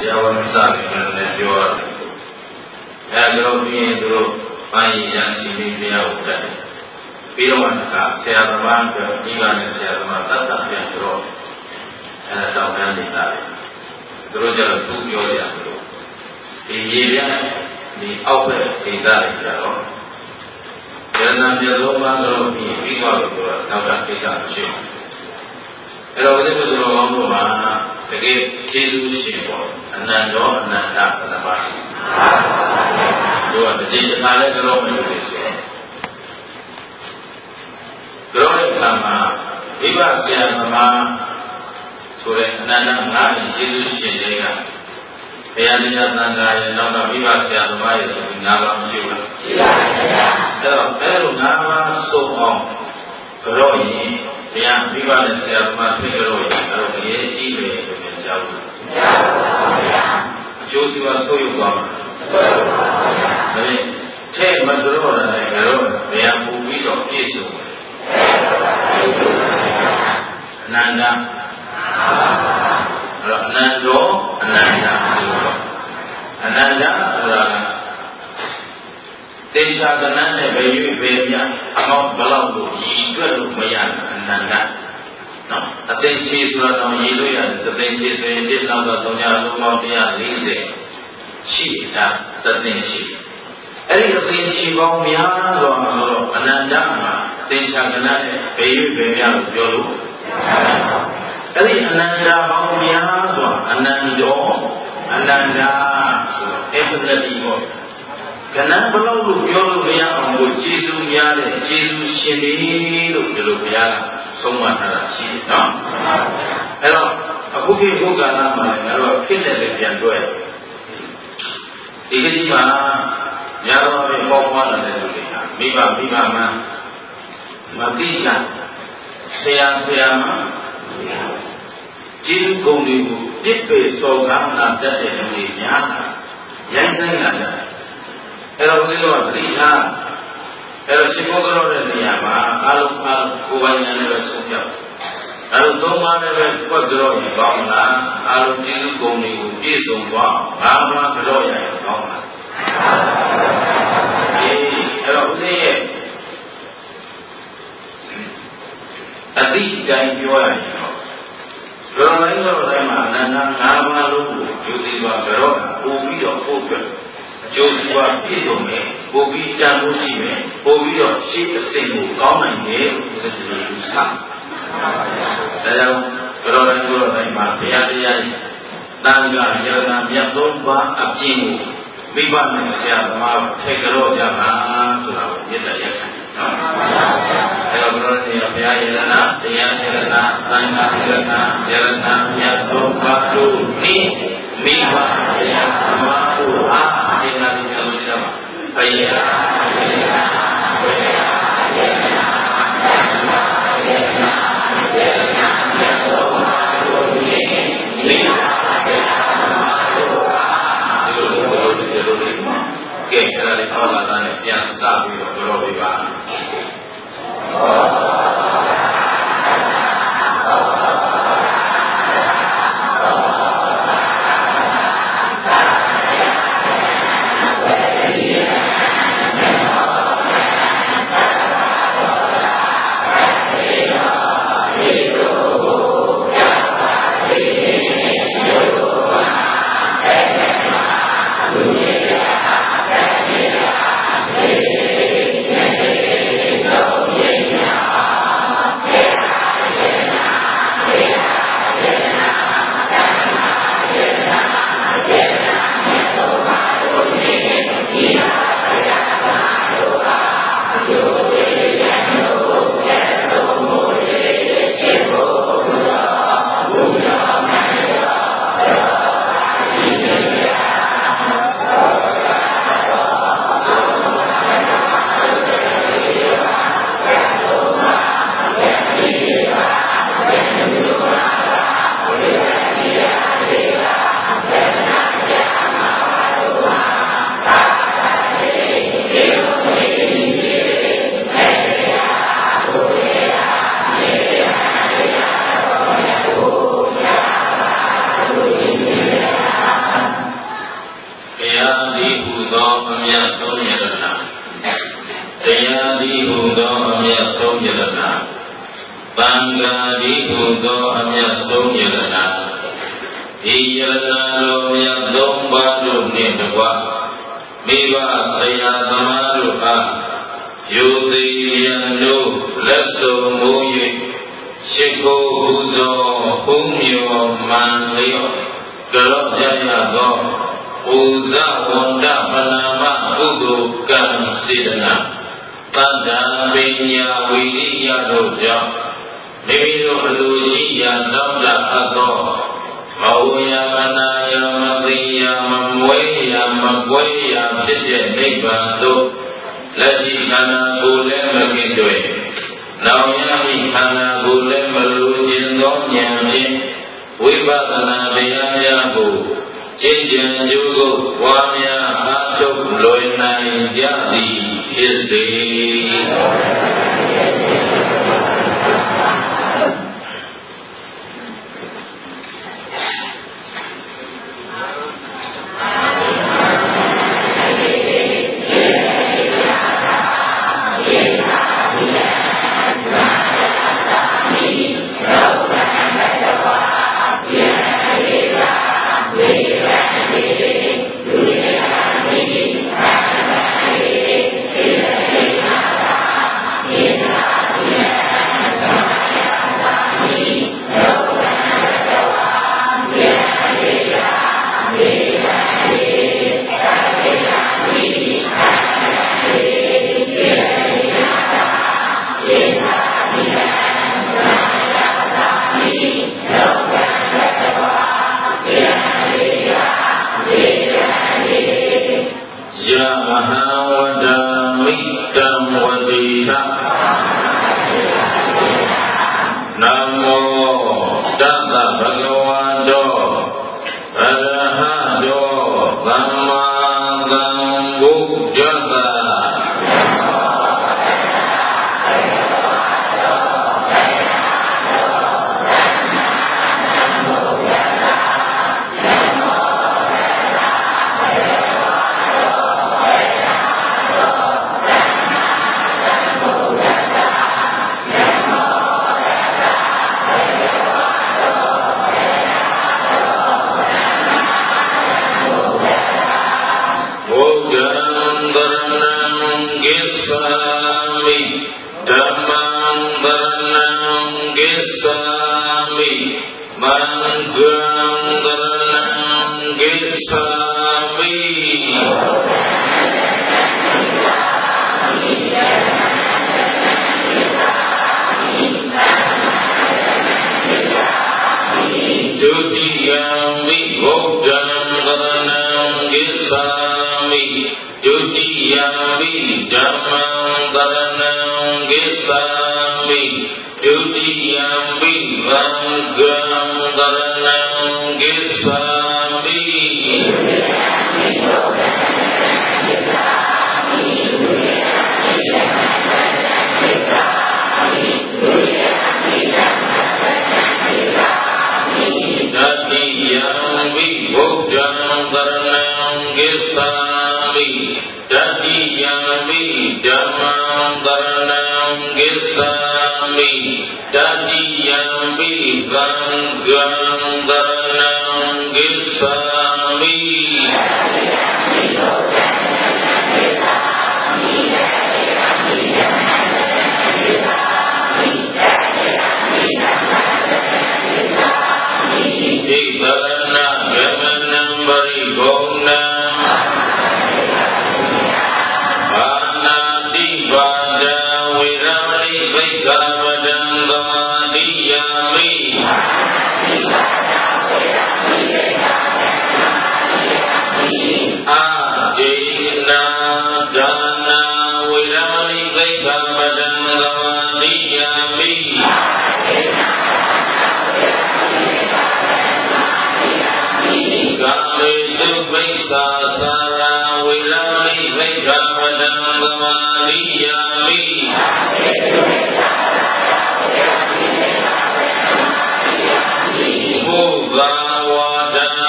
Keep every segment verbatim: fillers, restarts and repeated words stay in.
တရားဝမစားရင်လည်းပြောရတယ်အဲလိုပြီးရင်သူတို့ပိုင်းရရှိပြီးတရားကိုတတ်တယ်ပြီးတော့မှကဆရာသမားကဒီကနေ့ဆရာသမားတတ်တတ်ပြန်တော့အဲဒါတောင်းတန်းနေတာလေသူတို့ကျတော့သူပြောကြတယ်ဒီရေပြဒီအောက်ဘက်ဒေသတွေကြတော့ယန္နာပြလုံးမှတော့ပြီးပြီးသွားလို့ပြောတာနောက်ကကိစ္စမရှိဘူးအဲ့တော့ဒီလိုတော်ကောင်းတို့မှာတကယ်ကျေးဇူးရှင်ပေါ့အနန္တောအနန္တပရမရှိတို့ကတစ်ချိန်တစ်ခါလဲကြောမလို့ဆိုကြောတဲ့အခါမှာဒီဘဆရာသမားဆိုတဲ့အနန္တငါးရင်ကျေးဇူးရှင်တွေကဘုရားတရားသံဃာရဲ့နောက်ကမိဘဆရာသမားရဲ့ဆိုပြီးငါးပါးမရှိဘူးလားရှိပါပါဘုရားအဲ့တော့အဲ့လိုငါးပါးစုံအောင်ကြောရင်ဘုရားမိဘနဲ့ဆရာသမားတွေ့ကြောရင်အဲ့တော့အရေးကြီးတယ်လို့ပြောကြဘူးမရပါဘူးဘုရားအကျိုးစီးပွားဆိုးရုံသွားမှာဆိုးရုံပါဘုရားဒါဖြင့်ထဲမကြောရတယ်ကြောဘုရားပူပြီးတော့ပြည့်စုံတယ်အနန္တအဲ့တော့အနန္တောအနန္တအနန္တဆိုတာကတေချာကနန်းနဲ့ဘယ်ရွေ့ဘယ်မြအမောက်ဘလောက်လို့ရည်တွက်လို့မရအနန္တနော်အသိချေဆိုတာတော့ရည်လို့ရတယ်အသိချေဆိုရင်ဒီနောက်ကသုံးညလုံးပေါင်းone hundred fortyရှိတာသသိရှိအဲ့ဒီအသိချေပေါင်းများစွာဆိုတော့အနန္တမှာတေချာကနန်းနဲ့ဘယ်ရွေ့ဘယ်မြလို့ပြောလို့အဲ့ဒီအနန္တပေါင်းများစွာအနန္တောအနန္တဆိုတော့ infinity ပေါ့ကဏ္ဍဘလောက်လို့ပြောလို့မရအောင်ကိုကျေးဇူးများတဲ့ကျေးဇူးရှင်တွေလို့ဒီလိုဘုရားကဆုံးမထားတာရှိတယ်နော်အဲ့တော့အခုခေတ်ဘုရားကမှာလည်းငါတို့ဖြစ်နေတယ်ပြန်တွေ့ဒီကကြီးမှာညာတော်ပဲပေါက်ဖွားလာတဲ့လူတွေဟာမိဘမိဘမှမသိချင်ဆရာဆရာမှကျေးဇူးကုန်တွေကိုပြစ်ပေစော်ကားနာတတ်တဲ့လူတွေများရိုင်းဆိုင်လာတယ်အဲ့တော့ဦးဇင်းတို့ကသတိထားအဲ့တော့ရှင်ဘုရားရဲ့နေရာမှာအလုံးအားကိုယ်ပိုင်ဉာဏ်နဲ့ပဲဆုံးဖြတ်အဲ့တော့သုံးပါးနဲ့ပဲကွက်ကြောရင်ကောင်းလားအလုံးကျေးဇူးကုန်တွေကိုပြည့်စုံသွားဘာမှကြောရရင်ကောင်းလားအေးအဲ့တော့ဦးဇင်းရဲ့အတိအတိုင်းပြောရရင်တော့လောတိုင်းလောတိုင်းမှာအနန္တ၅ပါးလုံးကိုယူသိသွားကြတော့ပို့ပြီးတော့ပို့ပြအကျိုးစီးပွားပြည့်စုံမယ်ပို့ပြီးတန်ဖို့ရှိမယ်ပို့ပြီးတော့ရှေ့အစဉ်ကိုကောင်းနိုင်တယ်လို့ဒီလိုယူဆဒါကြောင့်လောတိုင်းလောတိုင်းမှာဘုရားတရားတန်ခါယရနာမြတ်သုံးပါးအပြင်ကိုမိဘနဲ့ဆရာသမားထည့်ကြောကြပါဆိုတာကိုမြတ်တရားနော်အဲ့တော့ဘုရားတရားဘုရားယရနာတရားယရနာသံဃာယရနာယရနာမြတ်သုံးပါးတို့နိမိဘဆရာသမားတို့အားဒီနာဒီပြောလို့ရမှာဘုရားဘုရားဘုရားယရနာယရနာယရနာမြတ်သုံးပါးတို့နိမိဘဆရာသမားတို့အားဒီလိုပြောလို့ဒီလိုလေးကဲအဲ့ဒါလေးအောက်လာတဲ့ပြန်စပြီးတော့ပြောပြပါ Thank you. မြတ်ဆုံးယရဏတရားဒီဟုသောအမြတ်ဆုံးယရဏသံဃာဒီဟုသောအမြတ်ဆုံးယရဏဒီယရဏတော်မြတ်သုံးပါးတို့နှင့်တကွမိဘဆရာသမားတို့အားယုတိယံတို့လက်ဆုံမူ၍ရှိခိုးပူဇော်ဘုံမြော်မှန်လျော့ကြောကြရသောပူဇဝန္ဒပနာမကုသိုလ်ကံစေတနာတတ္တပညာဝိရိယတို့ကြောင့်မိမိတို့အလိုရှိရာသောတာအပ်သောမဝယမနာယမသိယမမွေးယမကွဲယဖြစ်တဲ့နိဗ္ဗာန်သို့လက်ရှိခန္ဓာကိုယ်လည်းမကင်းတွေ့နောင်ရမည့်ခန္ဓာကိုယ်လည်းမလိုချင်သောဉာဏ်ဖြင့်ဝိပဿနာတရားများကိုကျင့်ကြံကြိုးကိုပွားများအားထုတ်လွယ်နိုင်ကြသည်ဖြစ်စေ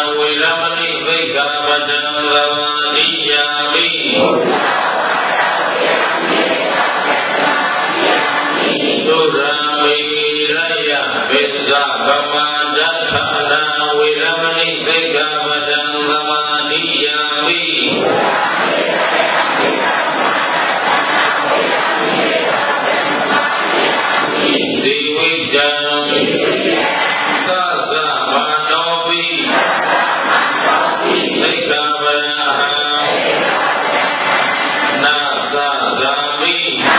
ဝိရမဏိသိက္ခာပဒံသမာဓိယာမိသုရမေရယဝိသဗမာဒသနာဝိရမဏိသိက္ခာပဒံသမာဓိယာမိဇီဝိတံသသမနောပိသိက္ခာပဒံနာသဇာမိ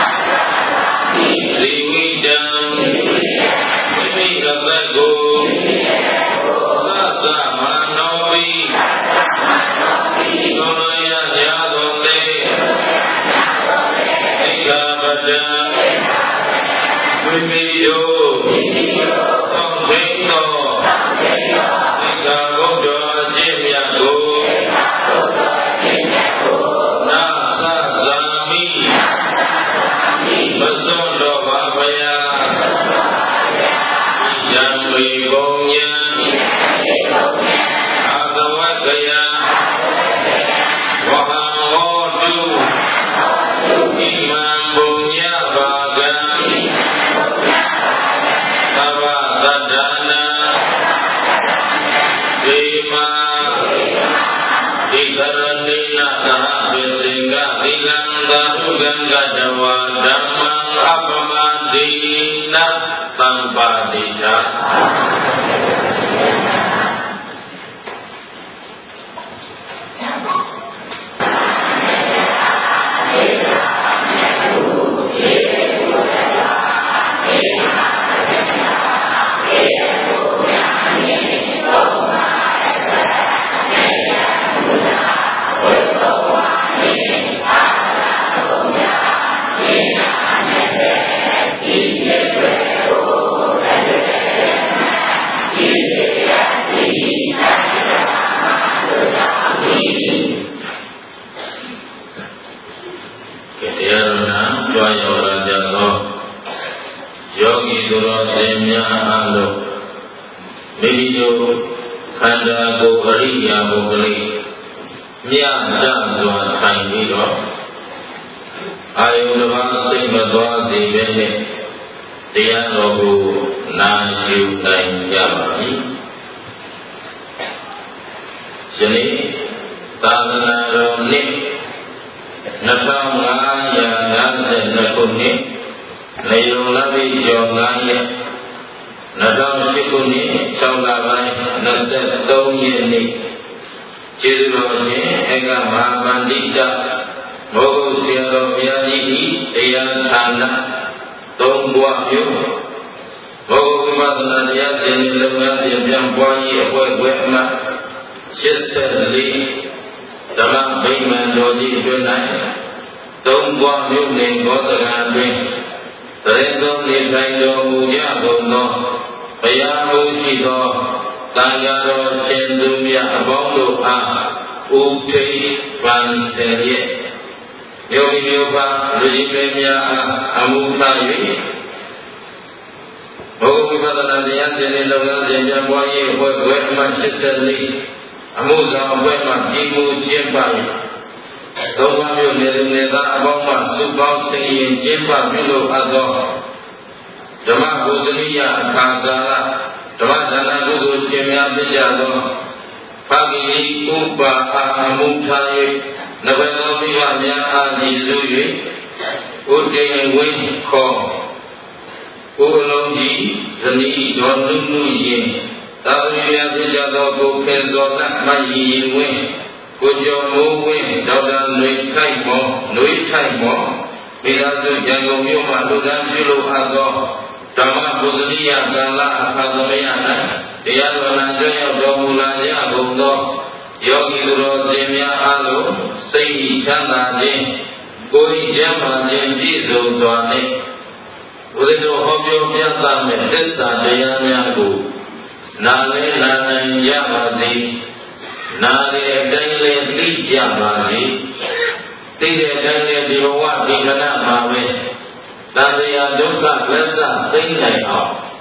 ဇီဝိတံမိမိအသက်ကိုသသမနောပိသောရရသောတေသိက္ခာပဒံဝိမိယောသောသိသောသိက္ခာဘုဒ္ဓအရှင်မြတ်ကိုနာသဇာမိမစွန့်တော်ပါဗျာယံမေဘုံယံအာသဝကယံဝဟံဟောတုဣမံဘုံညဘာကံသဗ္ဗတတ္တနာဒေမာဣကရဏိနသဟဝိစေကသီလံသာဓုကံကတဝါဓမ္မံအပမတိနသံပါတိတာနာရီအတိုင်းလေးသိကြပါစေသိတဲ့အတိုင်းလေးဒီဘဝဒီခဏမှာပဲသံဃာဒုက္ခလက်စသိမ့်နိုင်အောင်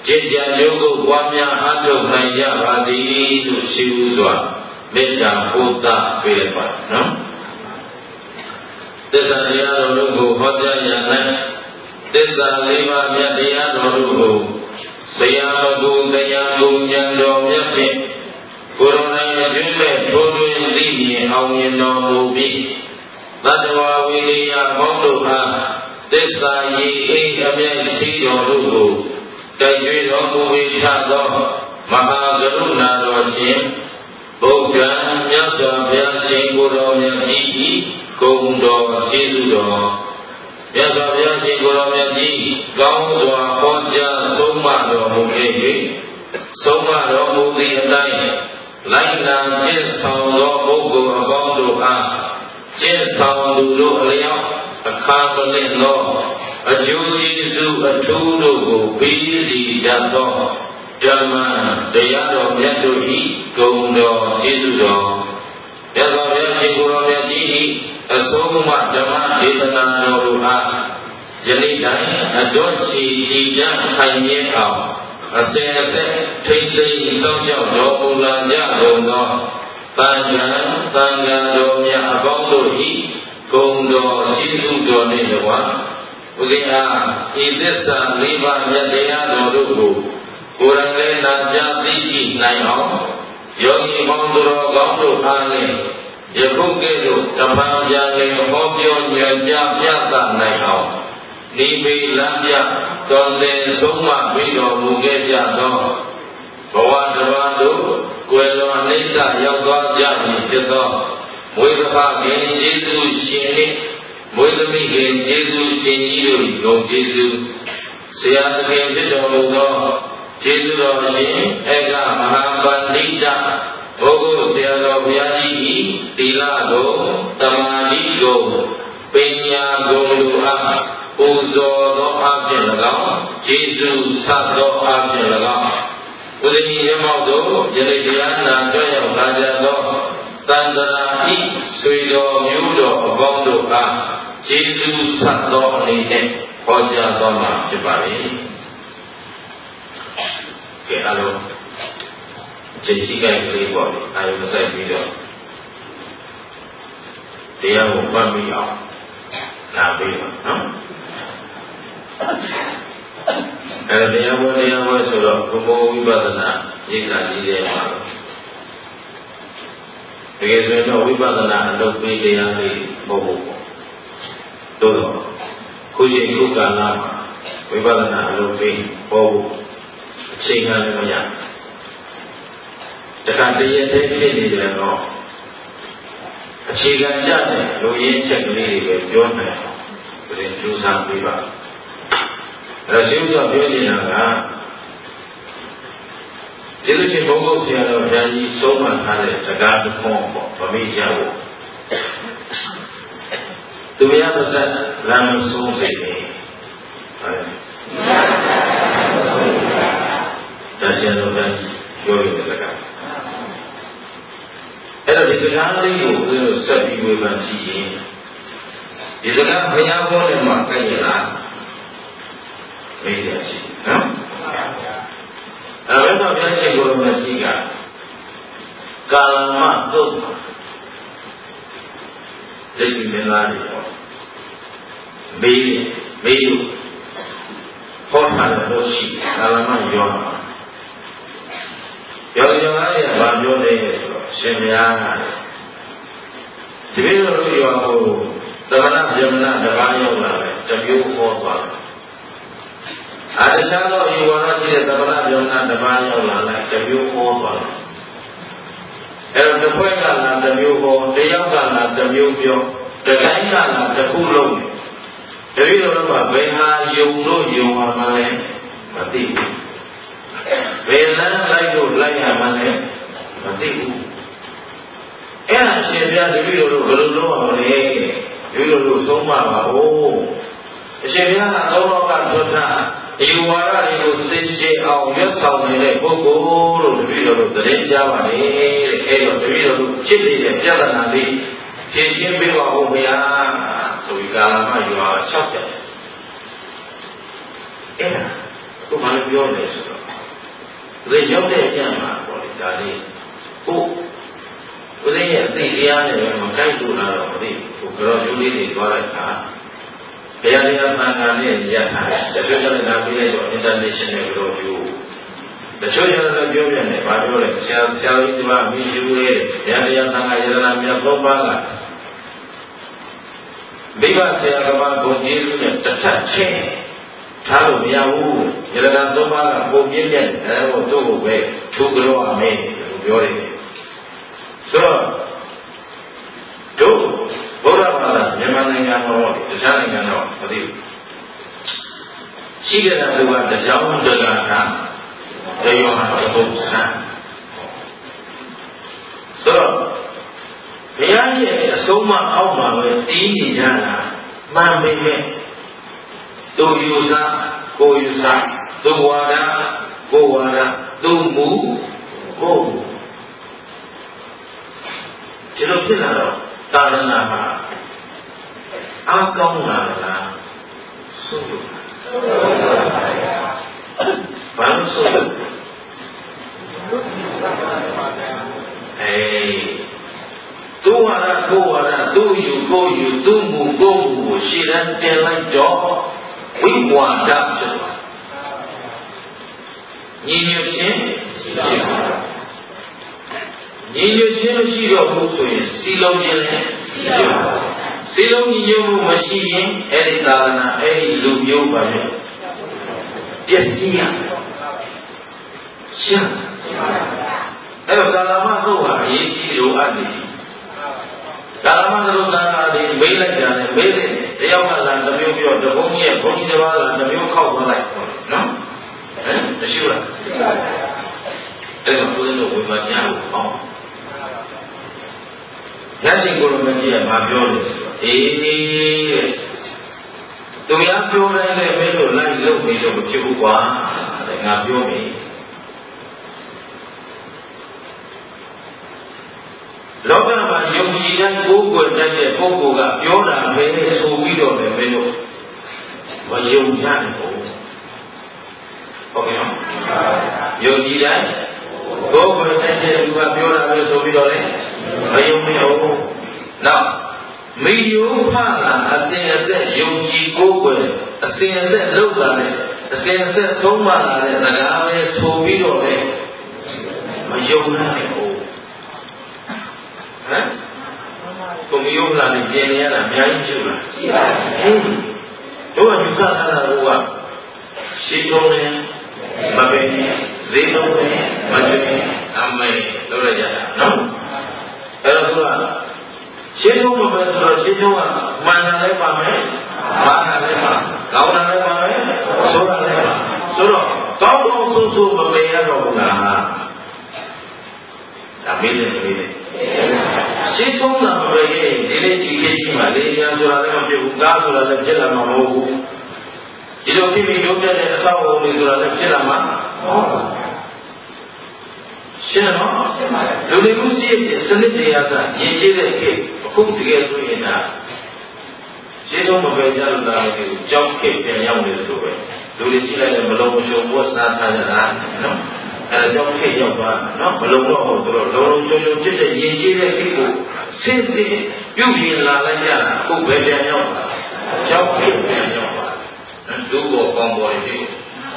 จิตใจโยกุความยาอัตถุในยาบาสีตุสิวสวะเมตตาพุทธะเปรปะเนาะသစ္စာတရားတော်တို့ကိုဟောကြားရ၌သစ္စာလေးပါးမြတ်တရားတော်တို့ကိုဆရာမကူတရားကူဉာဏ်တော်မြတ်ဖြင့်ကိုယ်တော်၌အကျဉ်းမဲ့ထိုးထွင်းသိမြင်အောင်မြင်တော်မူပြီးသတ္တဝါဝိရိယဘောင်းတို့အားသစ္စာရည်အိမ်အမြတ်ရှိတော်တို့ကိုတိုက်ကျွေးတော်မူဝေချသောမဟာကရုဏာတော်ရှင်ဘုရားမြတ်စွာဘုရားရှင်ကိုယ်တော်မြတ်ကြီး၏ဂုဏ်တော်ကျေးဇူးတော်မြတ်စွာဘုရားရှင်ကိုယ်တော်မြတ်ကြီးကောင်းစွာဟောကြားဆုံးမတော်မူခဲ့၍ဆုံးမတော်မူသည့်အတိုင်းလိုက်နာကျင့်ဆောင်သောပုဂ္ဂိုလ်အပေါင်းတို့အားကျင့်ဆောင်သူတို့အလျောက်အခါမလင့်သောအကျိုးကျေးဇူးအထူးတို့ကိုပေးစီတတ်သောဓမ္မတရားတော်မြတ်တို့၏ဂုဏ်တော်ကျေးဇူးတော်မြတ်စွာဘုရားရှင်ကိုယ်တော်မြတ်ကြီး၏အဆုံးအမဓမ္မဒေသနာတော်တို့အားယနေ့တိုင်းအတွရှိကြည်ပြန့်ခိုင်မြဲအောင်အစဉ်အဆက်ထိမ့်သိမ်းစောင့်ရှောက်တော်မူလာကြကုန်သောတန်ခါတန်ခါတော်မြတ်အပေါင်းတို့၏ဂုဏ်တော်ကျေးဇူးတော်နှင့်တကားဥစဉ်အားဤသစ္စာလေးပါးမြတ်တရားတော်တို့ကိုကိုယ်တိုင်လည်းနာကြားသိရှိနိုင်အောင်ယောဂီပေါင်းတော်ကောင်းတို့အားလည်းယခုကဲ့သို့ဓမ္မဉာဏ်လည်းဟောပြောဉာဏ်ကြားပြသနိုင်အောင်ဒီမေလမ်းပြတော်လည်းဆုံးမပြီးတော်မူခဲ့ကြသောဘဝတစ်ပါးတို့ကိုယ်တော်အိဋ္ဌရောက်သွားကြပြီဖြစ်သောမွေးတစ်ပါးခင်ကျေးဇူးရှင်နှင့်မွေးသမီးခင်ကျေးဇူးရှင်ကြီးတို့ဂုဏ်ကျေးဇူးဆရာသခင်ဖြစ်တော်မူသောကျေးဇူးတော်ရှင်ဧကမဟာပန္တိတဘုဂုဆရာတော်ဘုရားကြီး၏သီလကိုသမာဓိကိုပညာကိုတို့အားပူဇော်သောအဖြစ်၎င်းကျေးဇူးဆက်သောအဖြစ်၎င်းဘုရားကြီးရမောက်တို့ယနေ့တရားနာကြွရောက်လာကြသောတန်တရာဤဆွေတော်မျိုးတော်အပေါင်းတို့အားကျေးဇူးဆက်သောအနေနဲ့ဟောကြားတော်မှာဖြစ်ပါလေကဲအားလုံးချိန်ရှိကြကလေးပေါ့အာရုံစိုက်ပြီးတော့တရားကိုပတ်ပြီးအောင်နားပြီးပါနော်အဲ့ဒါတရားဝဲတရားဝဲဆိုတော့ဘုံဘဝိပဿနာရိက္ခာကြီးတဲ့မှာတကယ်ဆိုရင်တော့ဝိပဿနာအလုပ်ပေးတရားလေးပေါ့ပေါ့သို့တော့ခုချိန်ခုကာလမှာဝိပဿနာအလုပ်ပေးပေါ့ဖို့အချိန်ကလည်းမရတခါတည်းရဲ့ဖြစ်နေတယ်တော့အခြေခံကြတဲ့လူရင်းချက်ကလေးတွေပဲပြောနိုင်အောင်ပြင်ကြိုးစားပေးပါအဲ့တော့ရှင်းပြပြောနေတာကကျေးဇူးရှင်ဘုန်းကြီးဆရာတော်ဘုရားကြီးဆုံးမထားတဲ့စကားတစ်ခုပေါ့ဗမေ့ကြဖို့သူများပါစလမ်းမဆုံးစေနဲ့ဟုတ်ဒါဆရာတော်ဘုရားကြီးပြောရတဲ့စကားအဲ့တော့ဒီစကားလေးကိုဦးဇင်းတို့ဆက်ပြီးဝေဖန်ကြည့်ရင်ဒီစကားဘုရားဟောတယ်မှာကြိုက်ရလားမေးရရှိနော်အဲ့တော့ဘုရားရှင်ကိုယ်တော်မြတ်ကြီးကကာလမသုတ်လက်ရှိမင်းသားတွေပေါ့မေးမေးဟောထားတဲ့လို့ရှိကာလမယောယောယောရဲ့ဘာပြောလဲဆိုတော့ရှင်ဘုရားကဒီလိုလိုရောဟိုသမဏဗြဟ္မဏတပါးရောက်လာတယ်တမျိုးဟောသွားတယ်အာတခြားသောဤဝါဒရှိတဲ့သမဏဗြဟ္မဏတပါးရောက်လာတယ်တမျိုးဟောသွားတယ်အဲ့တော့တစ်ဖွဲ့ကလာတမျိုးဟောတယောက်ကလာတမျိုးပြောတတိုင်းကလာတစ်ခုလုံးတပည့်တော်တို့ကဘယ်ဟာယုံလို့ယုံမှာမလဲမသိဘူးဘယ်လမ်းလိုက်လို့လိုက်ရမှန်းလဲမသိဘူးအဲ့ဒါရှင်ပြတပည့်တော်တို့ဘယ်လိုလုပ်ရမလဲတပည့်တော်တို့ဆုံးမပါဦးအရှင်ဘုရားကသုံးတော်ကထွတ်ထားဒီဝါဒတွေကိုစင်ကြယ်အောင်ရွတ်ဆောင်နေတဲ့ပုဂ္ဂိုလ်လို့တပည့်တော်တို့သတင်းကြားပါလေအဲ့တော့တပည့်တော်တို့ဖြစ်နေတဲ့ပြဿနာလေးဖြေရှင်းပေးပါဦးဘုရားဆိုပြီးကာလမရွာလျှောက်ကြတယ်အဲ့ဒါဘုရားပြောနေဆိုတော့ဒီရောက်တဲ့အကျင့်မှာပေါ့လေဒါလေးကိုဦးဇင်းရဲ့အသိတရားနဲ့ပဲမကိုက်လို့လာတော့မသိဘူးကိုကြောကျိုးလေးတွေသွားလိုက်တာဘုရားတရားသံဃာနဲ့ရထားတယ်တချို့ကျတော့လာပြီးလိုက်တော့ international ကြောကျိုးတချို့ကျတော့ပြောပြတယ်ဘာပြောလဲဆရာဆရာကြီးဒီမှာမိရှိဘူးလေဘုရားတရားသံဃာယရနာမြတ်သုံးပါးကမိဘဆရာကဘာဘုံကျေးဇူးနဲ့တစ်ထပ်ချင်းထားလို့မရဘူးယရနာသုံးပါးကပုံပြည့်ပြည့်အဲဟိုတို့ကိုပဲထူကြောရမယ်လို့ပြောတယ်ဆိုတော့တို့ဘုရားဘာသာမြန်မာနိုင်ငံတော်တခြားနိုင်ငံတော်မသိဘူးရှိတဲ့လူကတကြောင်တကာကတယောဟာဘုဆံဆိုတော့ဘုရားရဲ့အဆုံးအမအောက်မှာပဲတီးနေကြတာမှန်ပေမဲ့သူယူဆကိုယူဆသူဝါဒကိုဝါဒသူမူကိုဒီလိုဖြစ်လာတော့သာရဏမှာအကောင်းလာလားဆိုးလို့ဘာလို့ဆိုးလို့အေးသူဝါဒကိုဝါဒသူယူကိုယူသူမူကိုမူကိုရှင်းတဲ့တင်လိုက်တော့ဝိဝါဒဖြစ်သွားညီညွတ်ခြင်းရှိပါညီညွတ်ခြင်းမရှိတော့ဘူးဆိုရင်စီလုံးခြင်းလည်းရှိပါစီလုံးညီညွတ်မှုမရှိရင်အဲ့ဒီသာသနာအဲ့ဒီလူမျိုးပါလေပျက်စီးရရှင်းအဲ့တော့ကာလမဟုတ်ပါအရေးကြီးလို့အပ်နေကာလမတို့သာသာတွေမေးလိုက်ကြတယ်မေးတယ်တယောက်ကလာတစ်မျိုးပြောတဘုံကြီးရဲ့ဘုံကြီးတစ်ပါးကတစ်မျိုးခောက်သွားလိုက်နော်ဟမ်မရှိဘူးလားအဲ့တော့ဘုရားတို့ဝေဘာညာကိုပေါ့ရရှိကိုလိုမကြီးကမပြောလို့အေးသူများပြောတိုင်းလည်းမင်းတို့လိုက်လို့မလို့မဖြစ်ဘူးကွာတဲ့ငါပြောပြီလောကမှာယုံကြည်တဲ့ကိုယ်ကိုယ်တတ်တဲ့ပုဂ္ဂိုလ်ကပြောတာပဲဆိုပြီးတော့လည်းမင်းတို့မယုံကြဘူးဟုတ်ကဲ့နော်ယုံကြည်တဲ့ကိုယ်ကိုယ်တတ်တဲ့လူကပြောတာပဲဆိုပြီးတော့လည်းမယုံမယုံနောက်မိယုဖလာအစဉ်အဆက်ယုံကြည်ကိုယ်ကိုယ်အစဉ်အဆက်လောက်တာနဲ့အစဉ်အဆက်သုံးပါလာတဲ့စကားပဲဆိုပြီးတော့လည်းမယုံနိုင်ဘူးဟမ်ကိုမယုံလာရင်ပြင်နေရတာအများကြီးရှိလားရှိပါဘူးတို့ကယူဆထားတာကရှိထုံးနေမပင်ဈေးလုံးနေမကျွေးအမေတို့ရကြတာနော်အဲ့တော့သူကရှင်းထုံးမပဲဆိုတော့ရှင်းထုံးကမှန်တယ်လည်းပါမယ်မာနလည်းပါကောင်းတယ်လည်းပါမယ်ဆိုးတယ်လည်းပါဆိုတော့ကောင်းကောင်းဆိုးဆိုးမပင်ရတော့ဘူးလားဒါမေးတယ်မေးတယ်ရှင်းထုံးတာပဲဒီနေ့ဒီခေတ်ကြီးမှာလေညာဆိုတာလည်းမဖြစ်ဘူးကားဆိုတာလည်းဖြစ်လာမှာမဟုတ်ဘူးဒီလိုဖြစ်ပြီးရုပ်တဲ့အဆောက်အအုံတွေဆိုတာလည်းဖြစ်လာမှာမဟုတ်ဘူးရှင်းနော်လူတွေမှုရှိတဲ့စနစ်တရားကရည်ရှိတဲ့ခေတ်အခုတကယ်ဆိုရင်ဒါရှင်းထုံးမပဲကြလို့လာတယ်ကြောက်ခေတ်ပြန်ရောက်နေတယ်လို့ပဲလူတွေရှိလိုက်တဲ့မလုံးမရှုံဘောစားထားကြတာနော်အဲကြောင့်ခေတ်ရောက်သွားနော်မလုံးတော့ဘူးတို့လုံးလုံးချုံချုံဖြစ်တဲ့ရည်ရှိတဲ့ခေတ်ကိုစင်စစ်ပြုပြင်လာလိုက်ကြတာအခုပဲပြန်ရောက်လာကြောက်ခေတ်ပြန်ရောက်လာဒုဘောကောင်းပေါ်ရည်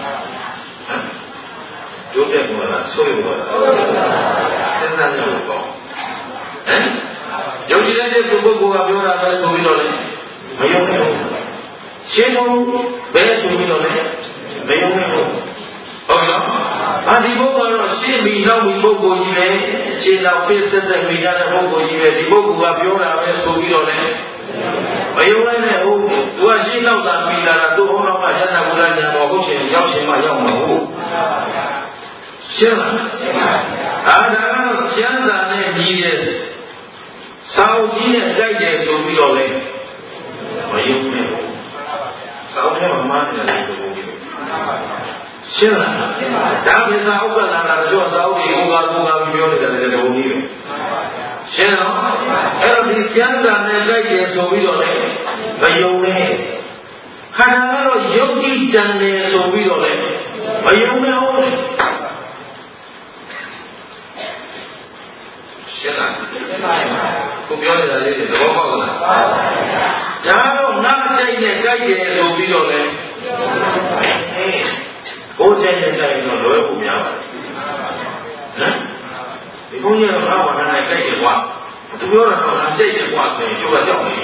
ဒုတဲ့ဘောလားဆိုးရောလားစဉ်းစားကြလို့ပေါ့ဟမ်ယုံကြည်တဲ့ပုဂ္ဂိုလ်ကပြောတာပဲဆိုပြီးတော့လေမယုံဘူးရှင်းတော့ဘယ်ဆိုပြီးတော့လေမယုံဘူးဟုတ်ကဲ့နော်။အာဒီဘုရားတော့ရှင်းပြီးနောက်ပြီးပုဂ္ဂိုလ်ကြီးပဲရှင်းတော့ဖြစ်ဆက်ဆက်မိကြတဲ့ပုဂ္ဂိုလ်ကြီးပဲဒီပုဂ္ဂိုလ်ကပြောတာပဲဆိုပြီးတော့လေမယုံနိုင်တဲ့ဟုတ်သူကရှင်းတော့သာပြီးလာတာသူ့ဘုရားကယန္တာဘုရားညာတော်ဟုတ်ရှင်ရောက်ရှင်မှရောက်မှာဟုတ်ရှင်းလားအာဒါကတော့ကျမ်းစာနဲ့ညီတဲ့စာအုပ်ကြီးနဲ့တိုက်တယ်ဆိုပြီးတော့လေမယုံနဲ့စာအုပ်ထဲမှာမှားနေတယ်လို့ရှင်းလားဒါပေမဲ့ဥပ္ပန္နတာတို့စာအုပ်တွေကိုကကိုကပြောနေတယ်လည်းတဘုံကြီးပဲရှင်းတော့အဲ့တော့ဒီကျမ်းစာနဲ့တိုက်တယ်ဆိုပြီးတော့လေမယုံနဲ့ခန္ဓာကတော့ယုတ်တိတန်တယ်ဆိုပြီးတော့လေမယုံနဲ့ဟုတ်တယ်ရှင်းလားကိုပြောနေတာလေးတွေသဘောပေါက်လားဒါတော့ငါစိတ်နဲ့ကြိုက်တယ်ဆိုပြီးတော့လေကိုယ်စိတ်နဲ့ကြိုက်ရင်တော့လွယ်ဖို့များပါတယ်နော်ဒီဘုန်းကြီးကငါဘာနဲ့ကြိုက်တယ်ကွာသူပြောတာတော့ငါစိတ်တယ်ကွာဆိုရင်ကျိုးကကြောက်နေ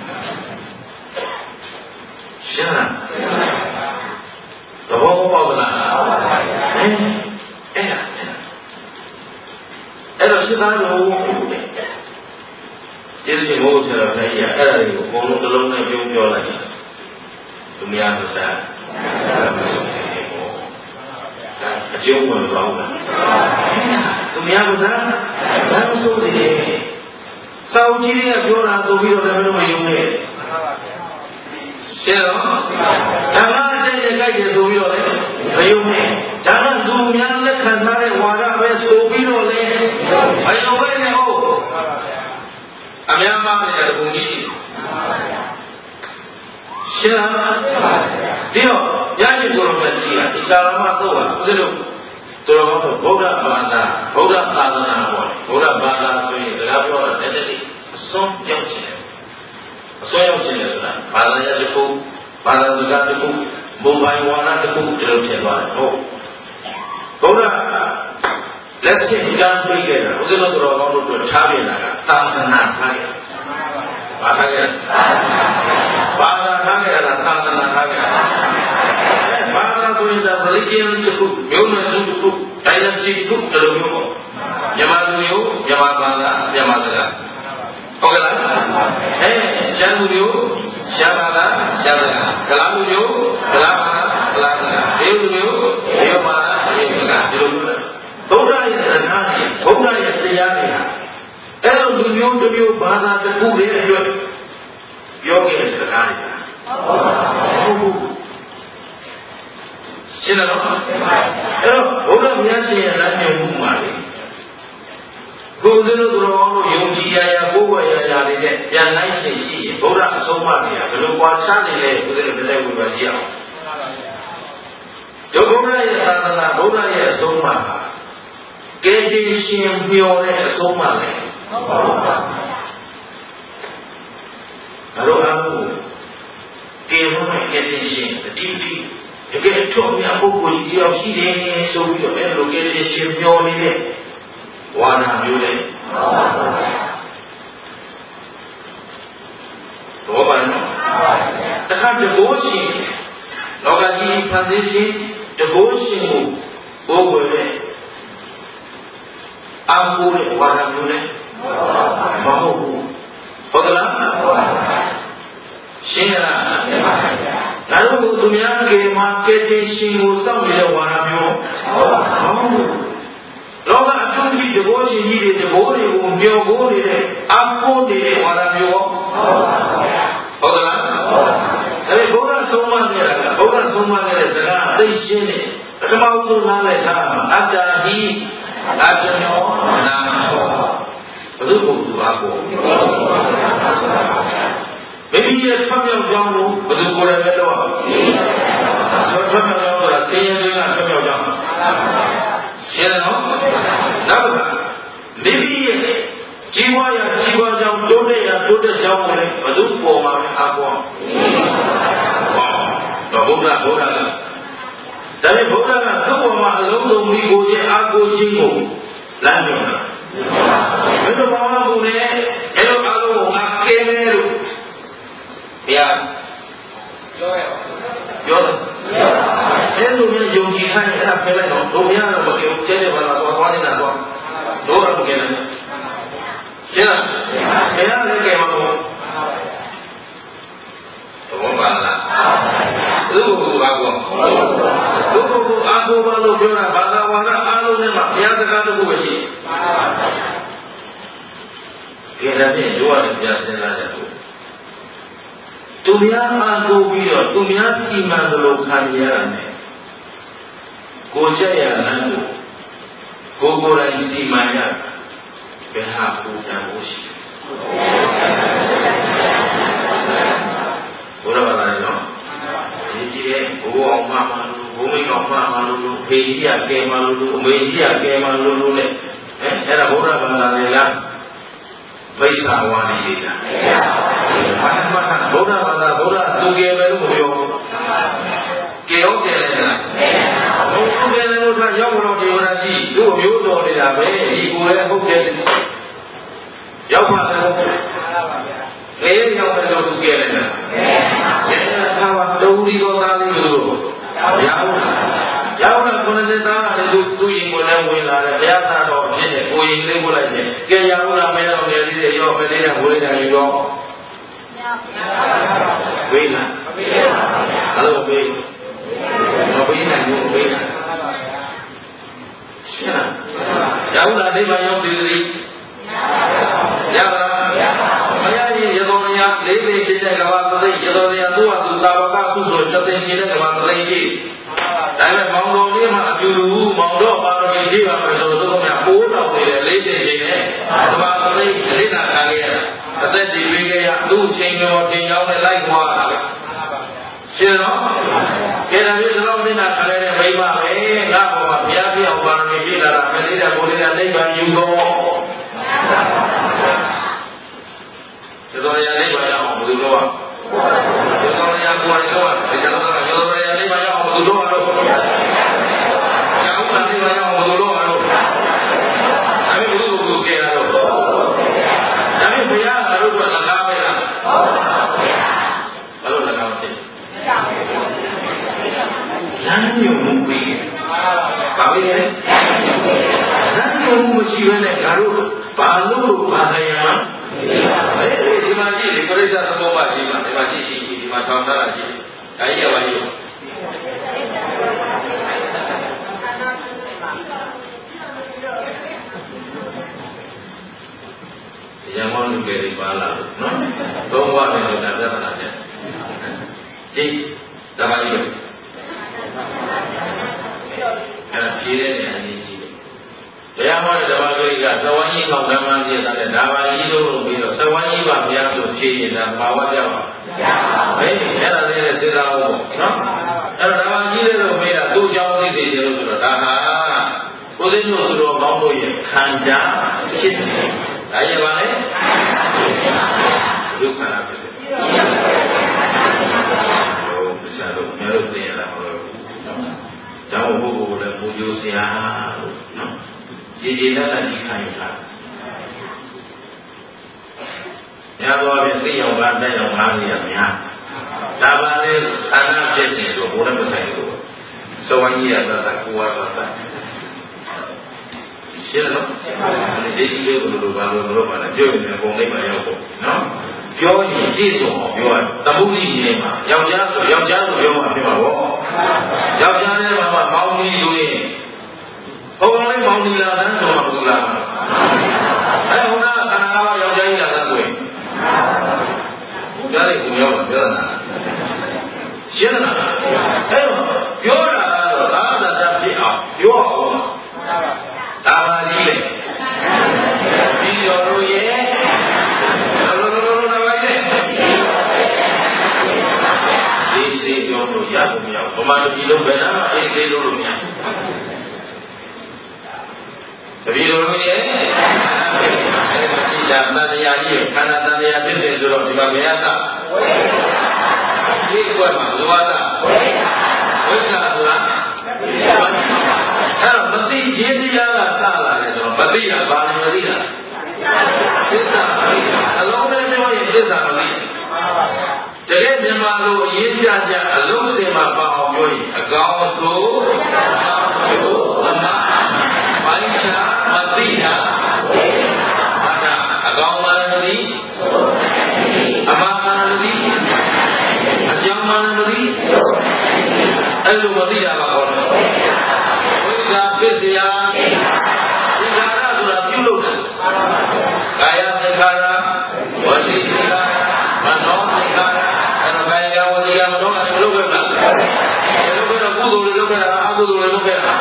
ရှင်းလားသဘောပေါက်လားအဲအဲ့ဒါအဲ့တော့စိတ်သားလို့ကျေးဇူးမိုးဆရာတိုင်းရအဲ့ဒါတွေကိုဘုံလုံးတစ်လုံးနဲ့ပြောပြောလိုက်တယ်သူများမစားအကျုံးဝင်သွားဘူးသူများမစားဘာလို့ဆိုနေလဲစောင့်ကြည့်ရပြောတာဆိုပြီးတော့လည်းမလို့မယုံနဲ့ရှင်းတော့ဓမ္မအကျင့်နဲ့ကြိုက်တယ်ဆိုပြီးတော့လည်းမယုံနဲ့ဒါကသူများလက်ခံထားတဲ့ဝါဒပဲဆိုပြီးတော့လည်းမယုံပဲနဲ့ဟုတ်အများမှားတဲ့ဘုံကြီးရှင်းလားဒီတော့ရရှိကိုယ်တော်မြတ်ကြီးကဒီကာလမှာတော့ဦးဇင်းတို့တော်တော်ဘုရားဘာသာဘုရားသာသနာပေါ်ဘုရားဘာသာဆိုရင်စကားပြောတာတည်းတည်းအစွန်းပြောင်းချင်တယ်အစွန်းရောက်ချင်တယ်ဆိုတာဘာသာရတစ်ခုဘာသာစကားတစ်ခုဘုံပိုင်းဝါဒတစ်ခုဒီလိုဖြစ်သွားတယ်ဟုတ်ဘုရားလက်ရှိကြံပေးခဲ့တာဦးဇင်းတို့တော်ကောင်းတို့တို့ထားပြတာကသာသနာထားခဲ့ဘာထားခဲ့ဘာသာထားခဲ့တာသာသနာထားခဲ့ဘာသာဆိုရင်ဒါ religion တစ်ခုမျိုးနွယ်စုတစ်ခု dynasty တစ်ခုဒီလိုမျိုးပေါ့မြန်မာလူမျိုးမြန်မာဘာသာမြန်မာစကားဟုတ်ကဲ့လားအဲရှမ်းလူမျိုးရှမ်းဘာသာရှမ်းစကားကလားလူမျိုးကလားဘာသာကလားစကားဒေဝလူမျိုးဒေဝဘာသာဒေဝစကားဒီလိုမျိုးဘုရားရဲ့စကားတွေဘုရားရဲ့တရားတွေဟာအဲ့လိုလူမျိုးတစ်မျိုးဘာသာတစ်ခုရဲ့အတွက်ပြောခဲ့တဲ့စကားတွေဟုတ်ဘူးရှင်းလားအဲ့တော့ဘုရားမြတ်ရှင်ရဲ့လမ်းညွှန်မှုမှာလေကိုယ်စလို့တော်တော်လို့ယုံကြည်ရရကိုယ်ဝယ်ရရတွေနဲ့ပြန်လိုက်ရှင်ရှိရင်ဘုရားအဆုံးအမတွေကဘယ်လိုကွာခြားနေလဲကိုယ်စလို့တည်းဝေပါကြည့်အောင်ဒုက္ခရဲ့သာသနာဘုရားရဲ့အဆုံးအမကဲတင်ရှင်မျောတဲ့အဆုံးအမလေဟုတ်ပါဘူးအရောအမှုကေမနဲ့ကဲတင်ရှင်တတိတိတကယ်တော့မြတ်ပုဂ္ဂိုလ်ကြီးတယောက်ရှိတယ်ဆိုပြီးတော့အဲ့လိုကဲတင်ရှင်မျောနေတဲ့ဝါဒမျိုးလေဟုတ်ပါဘူးတခါတဘောရှင်လောကကြီးဖန်ဆင်းခြင်းတဘောရှင်ကိုဘိုးဘွယ်နဲ့အာကိုတဲ့ဝါဒမျိုးလေမဟုတ်ဘူးဟုတ်ကလားရှင်းလားရှင်းပါဗျာငါတို့သူများကေမှာကဲတင်ရှင်ကိုစောင့်နေတဲ့ဝါဒမျိုးဟုတ်ဘူးလောကအထုပ်ကြီးတဘောရှင်ကြီးတွေတဘောတွေကိုမျောကိုနေတဲ့အာကိုနေတဲ့ဝါဒမျိုးဟုတ်ကလားအဲ့ဒီဘုရားဆုံးမနေတာကဘုရားဆုံးမနေတဲ့စကားသိရှင်းတယ်ပထမဆုံးနားလည်ထားအတ္တဟိအတ္တနောနာသောဘုသူ့ကိုသူအားကိုမိမိရဲ့ထွတ်မြောက်ကြောင်းကိုဘုသူကိုယ်လည်းတော့ထွတ်မြောက်ကြောင်းဆိုတာဆင်းရဲတွေကထွတ်မြောက်ကြောင်းရှင်းတယ်နော်နောက်ကမိမိရဲ့ကြီးပွားရာကြီးပွားကြောင်းတိုးတက်ရာတိုးတက်ကြောင်းကိုလည်းဘုသူ့ပေါ်မှာအားကိုတော့ဘုရားဘုရားဒါပေမဲ့ဘုရားကသူ့ပေါ်မှာအလုံးစုံမိကိုရဲ့အားကိုခြင်းကိုလမ်းညွှန်တာဘယ်လိုဘာမှမဟုတ်နဲ့အဲ့လိုအားလုံးကိုငါကဲမယ်လို့ဘုရားပြောရပြောတယ်အဲ့လိုမျိုးယုံကြည်ထားရင်အဲ့ဒါဖယ်လိုက်တော့တို့မရတော့မပြောကျဲတဲ့ဘာသာသွားသွားနေတာတော့တို့တော့မကဲနိုင်ရှင်းလားဘုရားလည်းကဲမှာပေါ့ဘောပါလားသူ့ကိုအားကိုသူ့ကိုအားကိုပါလို့ပြောတာဘာသာဝါဒအားလုံးနဲ့မှဘုရားစကားတစ်ခုပဲရှိတယ်ဒါဖြင့်တို့ရတယ်ဘုရားစဉ်းစားကြတယ်သူများအားကိုပြီးတော့သူများစီမံလို့ခံရရမယ်ကိုကြက်ရလမ်းကိုကိုကိုယ်တိုင်စီမံရဘယ်ဟာပူတန်ဖို့ရှိဘုရားဘာသာနော်ဒီကြည့်ရဲ့ဘိုးအောင်မမလို့ဘိုးမိအောင်မမလို့ဖေကြီးကကဲမလို့အမေကြီးကကဲမလို့လို့နဲ့အဲအဲ့ဒါဘုရားဘာသာလေလားမိစ္ဆာဝါဒီတာဘာမှမထားဘုရားဘာသာဘုရားသူကယ်ပဲလို့ပြောကယ်ဟုတ်တယ်လားဘုရားကယ်လို့ထားရောက်လို့ဒီဝရကြီးတို့မျိုးတော်နေတာပဲဒီကိုယ်လည်းဟုတ်တယ်ရောက်ပါလားလေရောက်တယ်လို့သူကယ်တယ်လားကယ်တာသာဝတူဒီတော်သားလေးလို့ရောက်ရောက်တော့ကိုယ်နဲ့သားလည်းသူသူရင်ကိုလည်းဝင်လာတယ်ဘုရားသားတော်ဖြစ်တယ်ကိုရင်လေးပို့လိုက်တယ်ကဲရောက်လာမယ်တော့ငယ်လေးရောပဲလေးနဲ့ဝေးတယ်ရောဝေးလားအဲ့လိုဝေးမဝေးနိုင်ဘူးဝေးလားရှင်းလားရောက်လာဒီမှာရောက်ပြီလေရပါလားမရရင်ရတော်ရလေးလေးရှိတဲ့ကဘာသတိရတော်ရသူ့ဟာသူတာဝကဆုဆိုတသိရှိတဲ့ကဘာသတိကြီးဒါပေမဲ့မောင်တော်လေးမှာအကျူလူမောင်တော်ပါရမီကြီးပါမယ်ဆိုတော့ကပိုးတော်နေတယ်လေးတင်ရှင်နဲ့ကဘာသတိလေးနာခံခဲ့ရအသက်တည်ပြီးခဲ့ရသူ့ချိန်တော်တင်ရောက်နဲ့လိုက်သွားတာရှင်းတော့ကဲဒါမျိုးသလုံးလေးနာခံခဲ့တဲ့မိမပဲငါဘောမှာဘုရားပြအောင်ပါရမီကြီးလာတာမလေးတဲ့ကိုလေးတဲ့နိဗ္ဗာန်ယူတော့ရတော်ရနိဗ္ဗာန်ရအောင်ဘယ်လိုလုပ်ရတော်ရကိုယ်တော်ဒီကတော့ရတော်ရနိဗ္ဗာန်ရအောင်ဘယ်လိုလုပ်ရတော့ကျောင်းနိဗ္ဗာန်ရအောင်ဘယ်လိုလုပ်ရတော့ဒါမျိုးဘုရားကိုကြည့်ရတော့ဒါမျိုးဘုရားကတို့ကလကားပဲလားဟုတ်ပါဘူးဘယ်လိုလကားဖြစ်လမ်းညွှန်မှုပြီးပါပြီလေလမ်းညွှန်မှုမရှိဘဲနဲ့ငါတို့ဘာလို့ဘာနိုင်ရမှာဒီမှာကြည့်လေပရိစ္ဆာသမုပ္ပါကြီးမှာဒီမှာကြည့်ကြည့်ဒီမှာထောင်ထားတာကြည့်ဒါကြီးရပါလိမ့်ဒီရမောလူကလေးပါလာလို့နော်သုံးပါးနဲ့ဒါပြဿနာတဲ့ကြည့်ဒါပါလိမ့်အဲ့ဒါဖြေတဲ့နေရာကြီးကြည့်တရားဟောတဲ့ဓမ္မဂရိကသဝန်းကြီးကောင်ဓမ္မကြီးတဲ့ဒါပါကြီးလို့ပြီးတော့သဝန်းကြီးပါဘုရားတို့ဖြေရင်ဒါပါဝတ်ကြပါဘယ်အဲ့ဒါလေးနဲ့စဉ်းစားအောင်ပေါ့နော်အဲ့တော့ဓမ္မကြီးလေးတို့မေးတာသူ့ကြောင့်သိသိချင်လို့ဆိုတော့ဒါဟာကိုယ်စိတ်တို့သူတော်ကောင်းတို့ရဲ့ခန္ဓာဖြစ်တယ်ဒါရပါလေဒုက္ခနာဖြစ်တယ်ဟိုပြချတော့များလို့သိရတာမဟုတ်ဘူးတောင်းဖို့ကိုလည်းပူဇော်စရာလို့နော်ကြည်ကြည်လက်လက်ကြီးခိုင်းတာညတော်ပြင်သိအောင်ပါတက်အောင်အားရများဒါပါလေအာနာဖြစ်စဉ်ဆိုဘုရားမဆိုင်ဘူးသဝန်းကြီးရတာကိုဝါတာရှင်းလို့ဒီဒီလေးကိုလိုပါလို့လို့ပါလားပြောရင်ပုံလေးပါရောက်ပေါ့နော်ပြောရင်ပြည့်စုံအောင်ပြောရသမုဒိနေမှာယောက်ျားဆိုယောက်ျားဆိုပြောမှဖြစ်မှာပေါ့ယောက်ျားနဲ့မှမောင်းကြီးဆိုရင်ဘုံလေးမောင်းကြီးလာတယ်ဆိုမှဘူးလားအဲဟိုနာခန္ဓာကယောက်ျားကြီးလာတယ်ဆိုရင်ကြားလိုက်ကိုရောက်ပြောတာရှင်းလားအဲပြောတာတော့သာသာတဖြစ်အောင်ပြောအောင်ဒါပါကြီးလေဒီတော်တို့ရဲ့လောလောလောလောပါလေဒီစေပြောလို့ရဖို့မရဘူးဘုမတို့ဒီလိုဘယ်နာအေးစေလို့လို့မရတပည့်တော်တို့ရဲ့အဲဒီဒါသတရားကြီးခန္ဓာတရားဖြစ်စေဆိုတော့ဒီမှာဘယ်ရသဒီကွက်မှာလောဘသဝိသဆိုတာအဲ့တော့မသိခြင်းတရားကစလာတယ်ဆိုတော့မသိတာဘာလို့မသိတာသစ္စာမသိတာအလုံးနဲ့ပြောရင်သစ္စာမသိတကယ်မြန်မာလိုအရေးကြကြအလုံးစင်မှာပါအောင်ပြောရင်အကောင်ဆိုအမပိုင်းခြားမသိတာဘာသာအကောင်မှလည်းမသိအမမှလည်းမသိအကြောင်းမှလည်းမသိအဲ့လိုမသိတာပါခေါ်တယ်ဝိဇ္ဇာပစ္စယသင်္ခါရဆိုတာပြုလုပ်တယ်ကာယသင်္ခါရဝစီသင်္ခါရမနောသင်္ခါရအဲ့တော့ကာယကဝစီကမနောကလည်းမလုပ်ခဲ့ဘူးလားဘယ်လိုပဲတော့ကုသိုလ်တွေလုပ်ခဲ့တာအကုသိုလ်တွေလုပ်ခဲ့တာ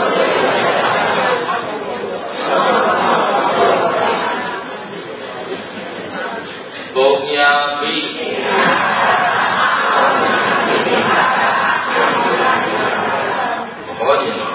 ဘုံညာပိဟောဒီမှာ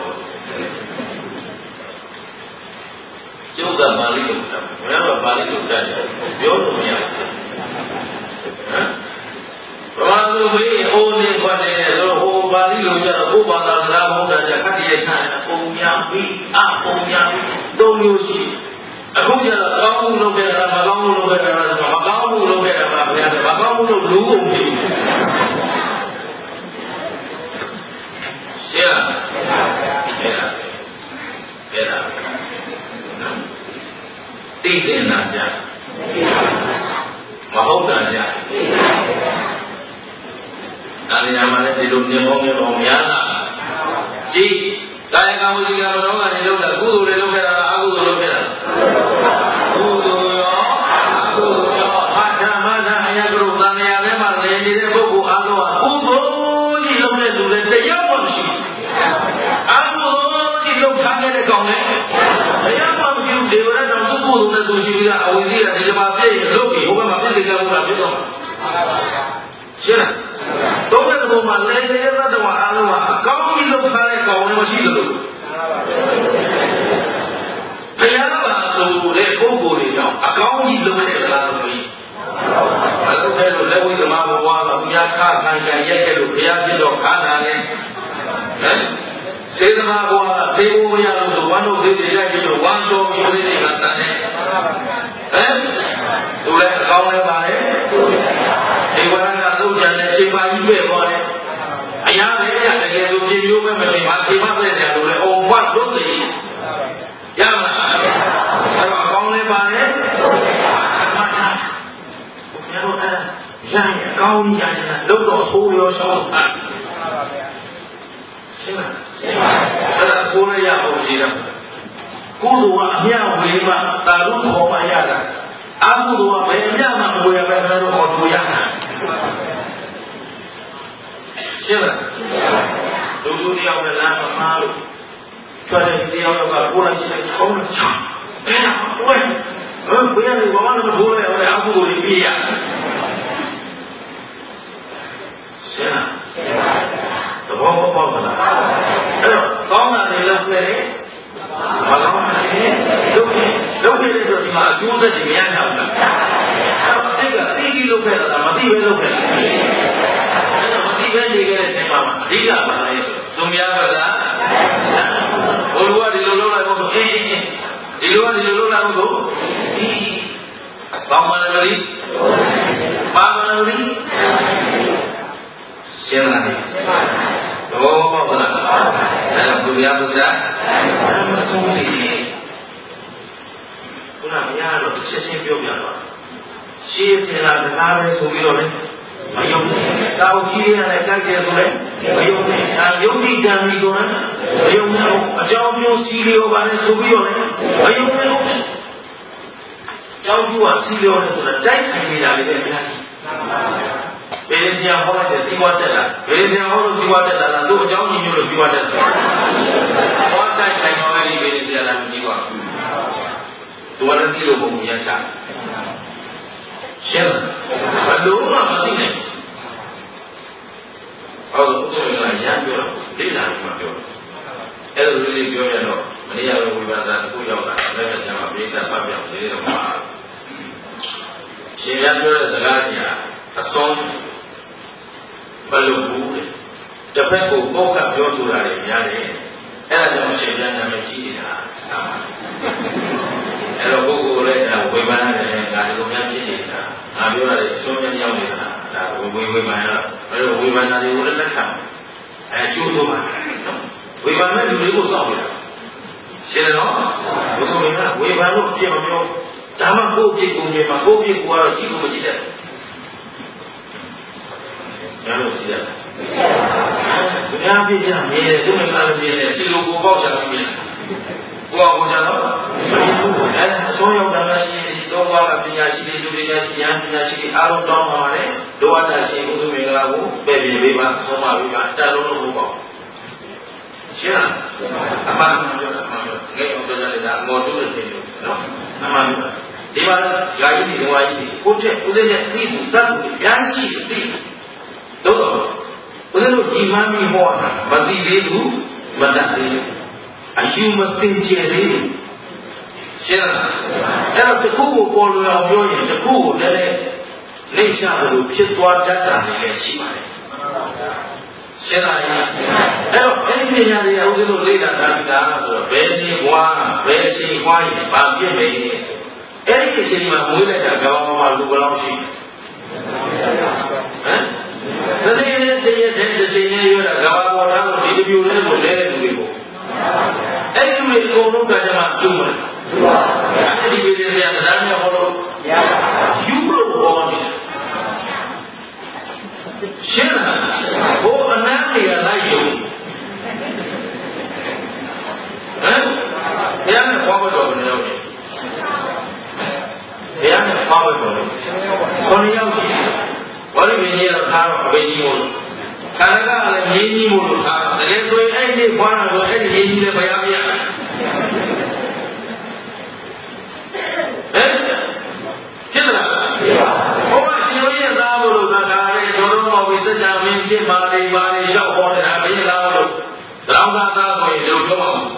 ကျုပ်ကပါဠိလိုတာဘယ်တော့ပါဠိလိုတတ်တယ်ပြောလို့မရဘူးဟမ်ဘာလို့မေးအိုးနေခွက်နေတော့ဟိုပါဠိလိုကြတော့ဘုဘာသာစကားဘုရားကြခတ်တည်းချမ်းပုံညာပြီးအပုံညာသုံးမျိုးရှိအခုကျတော့ကောင်းမှုလုပ်ခဲ့တာမကောင်းမှုလုပ်ခဲ့တာမကောင်းမှုလုပ်ခဲ့တာပါဘုရားမကောင်းမှုလုပ်လူကုန်ပြီရှင်းလားရှင်းလားရှင်းလားသိတဲ့နာကြမဟုတ်တာကြဒါနေရာမှာလည်းဒီလိုနေပေါင်းနေပေါင်းများတာကြည့်ကာယကံဝစီကံမတော်ကနေလုပ်တာကုသိုလ်တွေလုပ်ခဲ့တာအကုသိုလ်လုပ်ခဲ့တာကုသိုလ်ရောအကုသိုလ်ရောအာထမနာအယကရုသံဃာထဲမှာနေနေတဲ့ပုဂ္ဂိုလ်အားလုံးကကုသိုလ်ကြီးလုပ်တဲ့လူတွေတရားမှမရှိဘူးအကုသိုလ်ကြီးလုပ်ထားတဲ့ကောင်လည်းတရားမှမရှိဘူးဒေဝရတော်သူ့ကုသိုလ်နဲ့သူရှိပြီးသားအဝိဇ္ဇာဒီလိုပါပြည့်ရုပ်ပြီးဟိုဘက်မှာပြည့်စုံကြလို့ဖြစ်တော့ရှင်းလားတော့တဲ့ဘုံမှာလည်းလည်းသတ္တဝါအားလုံးကအကောင်းကြီးလုပ်ထားတဲ့ကောင်လည်းမရှိသလိုဘုရားပါဆိုတဲ့ပုဂ္ဂိုလ်တွေကြောင့်အကောင်းကြီးလုပ်တဲ့လားလို့ပြီးမလုပ်တဲ့လို့လက်ဝိသမဘဝကဘုရားခါခံကြရက်ခဲ့လို့ဘုရားပြတော့ခါတာလေဟမ်စေတနာဘဝကစေဘဝရလို့ဆိုဝမ်းတို့သေးသေးရိုက်ပြီးတော့ဝမ်းတော်ပြီးပြည်တွေကစတဲ့ဟမ်သူလည်းအကောင်းလည်းပါလေဒီဝရကသုတ်ချန်နဲ့ရှင်းပါကြီးပဲပေါ်တယ်အရာပဲရတကယ်ဆိုပြမျိုးပဲမရှိပါရှင်းပါပဲတယ်လို့လေအုံဘတ်လို့စီရမလားအဲ့တော့အကောင်းလည်းပါလေဘုရားတို့အဲ့ရရင်အကောင်းကြီးရတယ်လို့တော့ဆိုးရောရှောင်းတာရှင်းလားအဲ့ဒါကိုလည်းရအောင်ကြည့်တော့ကုသိုလ်ကအမြဝေမှသာလို့ခေါ်မှရတာအကုသိုလ်ကဘယ်မျှမှမဝေရပဲတော့ဟောတူရတာရှင်းလားလူလူတယောက်နဲ့လမ်းမမှားလို့ထွက်တဲ့တယောက်ကကိုယ်လိုက်လိုက်ခေါင်းနဲ့ချအဲ့ဒါဝဲဟမ်ဘယ်ရလဲဘာမှမထိုးလဲအကုသိုလ်ကြီးပြရရှင်းလားသဘောပေါက်ပါလားအဲ့တော့ကောင်းတာတွေလုပ်ခဲ့တယ်မကောင်းတာတွေလုပ်ခဲ့လုပ်ခဲ့တဲ့ဆိုဒီမှာအကျိုးဆက်တွေမရနိုင်ဘူးလားအဲ့တော့အဲ့ကသိပြီးလုပ်ခဲ့တာမသိပဲလုပ်ခဲ့တာအဲ့တော့မသိပဲနေခဲ့တဲ့နေရာမှာအဓိကပါလဲဆိုသူများကစားဘိုလ်ကဒီလိုလုပ်လိုက်ဖို့အေးအေးဒီလိုကဒီလိုလုပ်လိုက်ဖို့ဒီဘာမှမလုပ်ဘူးဘာမှမလုပ်ဘူးရှင်းလားတော့ဟုတ်လားအဲ့တော့ဘုရားဘုရားမဆုံးစီဘုရားမရတော့ချက်ချင်းပြောပြတော့ရှေးစင်လာစကားပဲဆိုပြီးတော့လေမယုံနဲ့စာအုပ်ကြီးရတဲ့ကြိုက်တယ်ဆိုလဲမယုံနဲ့ဒါယုံကြည်ကြံပြီးဆိုရင်မယုံနဲ့အကြောင်းမျိုးစီလျောပါနဲ့ဆိုပြီးတော့လေမယုံနဲ့ကြောင်းကျူကစီလျောနဲ့ဆိုတာတိုက်ဆိုင်နေတာလေပဲများရှိဘယ်စရာဟောလိုက်တဲ့စီဝတ်တက်တာဘယ်စရာဟောလို့စီဝတ်တက်တာလားသူ့အကြောင်းညညလို့စီဝတ်တက်တာဟောတိုက်ဆိုင်တော့အဲ့ဒီဘယ်စရာလားမကြည့်ပါဘူးသူကလည်းဒီလိုပုံရချရှင်းဘလို့မှမသိနိုင်ဟုတ်တယ်ဘုရားကရမ်းပြောတော့ဒိဋ္ဌာန်မှာပြောအဲ့လိုလေးပြောရတော့မနေ့ကဝိပဿနာတစ်ခုရောက်တာလည်းကျန်မှာပြိဿဖတ်ပြလေးတော့မှာရှင်ရပြောတဲ့စကားကြီးအစွန်းဘလို့ဘူးတစ်ဖက်ကိုပုတ်ကပြောဆိုတာတွေများတယ်အဲ့ဒါကြောင့်ရှင်ပြန်နာမည်ကြီးနေတာအဲ့တော့ပုဂ္ဂိုလ်လည်းဒါဝေဘာနာတယ်ငါဒီလိုများဖြစ်နေတာငါပြောရတယ်အစွန်းများရောက်နေတာဒါဝေဝေဝေဘာနာအဲ့တော့ဝေဘာနာတွေကိုလည်းလက်ခံအဲကျိုးတော့ပါဝေဘာနာလူတွေကိုစောင့်နေတာရှင်းတယ်နော်ဘုရားကဝေဘာလို့ပြမပြောဒါမှကိုယ့်ပြည့်ကိုယ်မြင်မှာကိုယ့်ပြည့်ကိုယ်ကတော့ရှိလို့မကြည့်တဲ့ရလို့ရှိရတယ်ဘုရားပြည့်ချမြင်တယ်သူ့မှာလည်းမြင်တယ်ဒီလိုကိုပေါက်ချင်မြင်တယ်ကိုယ့်အကူကြတော့အဲဆိုးရောက်တာရှိရင်တော့ဘာကပညာရှိတွေလူတွေရှိရန်ပညာရှိတွေအားလုံးတောင်းပါပါတယ်ဒုဝတ္တရှိဥဒ္ဓမေကလာကိုပဲ့ပြင်ပေးပါဆုံးမပေးပါတက်လုံးလို့ပေါ့ရှင်းလားအမှန်ပြောတာမှန်ပြောငယ်အောင်ပြောကြတယ်အမော်တူးတယ်ပြင်လို့နော်အမှန်ဒီမှာယာယီဒီဝါယီကိုတဲ့ဦးစင်းနဲ့ပြီးသူတတ်သူအများကြီးရှိတယ်တော့ဦးဇင်းတို့ဒီမှန်းပြီးဟောတာမသိသေးဘူးမတတ်သေးဘူးအယူမစင်ကြယ်သေးဘူးရှင်းလားအဲ့တော့တခုကိုပေါ်လွယ်အောင်ပြောရင်တခုကိုလည်းနေရှာလို့ဖြစ်သွားတတ်တာလည်းရှိပါတယ်ရှင်းလားအဲ့တော့အဲ့ဒီဉာဏ်တွေဦးဇင်းတို့လေ့လာတာဆိုတော့ဘယ်နည်းဘွားဘယ်အချိန်ဘွားရင်ဘာဖြစ်မယ်အဲ့ဒီအချိန်မှာမွေးလိုက်တာကဘာမှလူဘယ်လောက်ရှိဟမ်တတိယတည်းရဲ့တစ်ချိန်နဲ့ရွတာကဘာပေါ်ထားလို့ဒီလိုမျိုးလေးကိုလဲတဲ့လူတွေကိုအဲ့ဒီလိုအကုန်လုံးကကြမှာကျုံတယ်အဲ့ဒီပြည်ဆရာတရားနဲ့ဟောလို့ယူလို့ဟောနေရှင်းလားဘိုးအနမ်းတွေကလိုက်ယူဟမ်ဘုရားနဲ့ဘာလို့တော်နေရောက်နေဘုရားနဲ့ဘာလို့တော်လဲခေါင်းရောက်ရှိဘာလို့မြင်ရတော့ထားတော့အဘိဓိမို့ခန္ဓာကလည်းမြင်းကြီးမို့လို့ထားတော့တကယ်ဆိုရင်အဲ့ဒီဘွားတော့အဲ့ဒီမြင်းကြီးလည်းဘုရားမရဟမ်ဖြစ်လားဘုရားရှင်ရဲ့သားမို့လို့သာဒါလည်းကျော်တော်တော်ဝိစကြမင်းဖြစ်ပါလေပါလေလျှောက်ဟောနေတာဘယ်လားလို့တောင်းတာသားဆိုရင်တို့ပြောပါဦး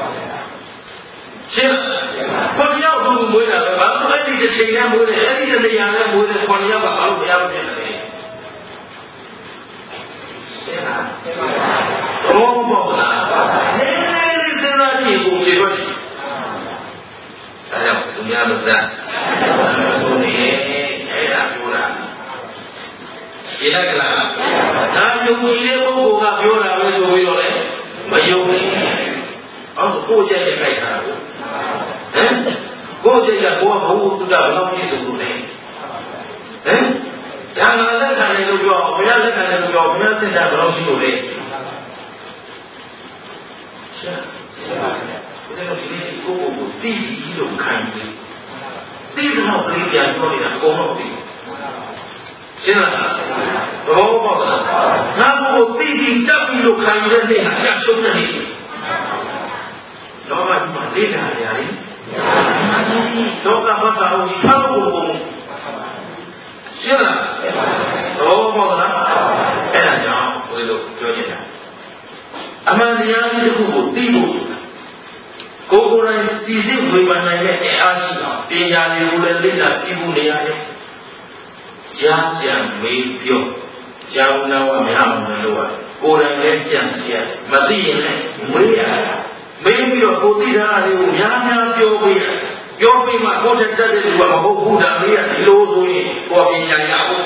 ရှင်းဘုရားဘုံမွေးတာပဲဘာလို့အဲ့ဒီတစ်ချိန်နဲ့မွေးတယ်အဲ့ဒီတစ်နေရာနဲ့မွေးတယ်ခေါင်းရောက်ကဘာလို့ဘုရားမဖြစ်လဲရှင်းလားဘောဘောလားနည်းနည်းလေးစဉ်းစားကြည့်ဖို့ပြေတော့တယ်ဒါကြောင့်သူများလို့စမ်းဆိုနေအဲ့ဒါပြောတာရှင်းလိုက်လားဒါယုံကြည်တဲ့ပုဂ္ဂိုလ်ကပြောတာပဲဆိုပြီးတော့လေမယုံနဲ့အော်ကိုယ်ချက်နဲ့ခိုက်တာကိုဟမ်ကိုယ်ချက်ကကိုယ်ကဘုဟုတုတ္တဘယ်လိုပြည့်စုံလို့လဲဟမ်ဒါငါလက်ခံတယ်လို့ပြောဘုရားလက်ခံတယ်လို့ပြောဘုရားစင်တာဘယ်လိုရှိလို့လဲရှာဘယ်လိုဒီကိုယ်ကိုသိပြီးလို့ခံပြီးသိတော့ပြည်ပြန်ပြောနေတာအကုန်လုံးသိရှင်းလားဘောပေါက်လားငါကိုသိပြီးတက်ပြီးလို့ခံရတဲ့နေ့ဟာရှာရှုံးတဲ့နေ့လောကကြီးမှာလေးတာဆရာကြီးလောကဘာသာကိုဖောက်ဖို့ပုံရှင်းလားဘောပေါက်လားအဲ့ဒါကြောင့်ဘယ်လိုပြောချင်တာအမှန်တရားကြီးတစ်ခုကိုသိဖို့ကိုယ်ကိုယ်တိုင်စီစစ်ဝေဖန်နိုင်တဲ့အင်အားရှိအောင်ပညာတွေကိုလည်းလေ့လာသိဖို့နေရတယ်ကြားကြံမေးပြောကြောင်းနာဝမရအောင်လို့ကိုယ်တိုင်လည်းကြံစီရမသိရင်လည်းမွေးရမေးပြီးတော့ကိုသိတာတွေကိုများများပြောပေးတယ်ပြောပြီးမှကိုယ်တက်တဲ့လူကမဟုတ်ဘူးဒါမေးရဒီလိုဆိုရင်ကိုယ်ပညာရအောင်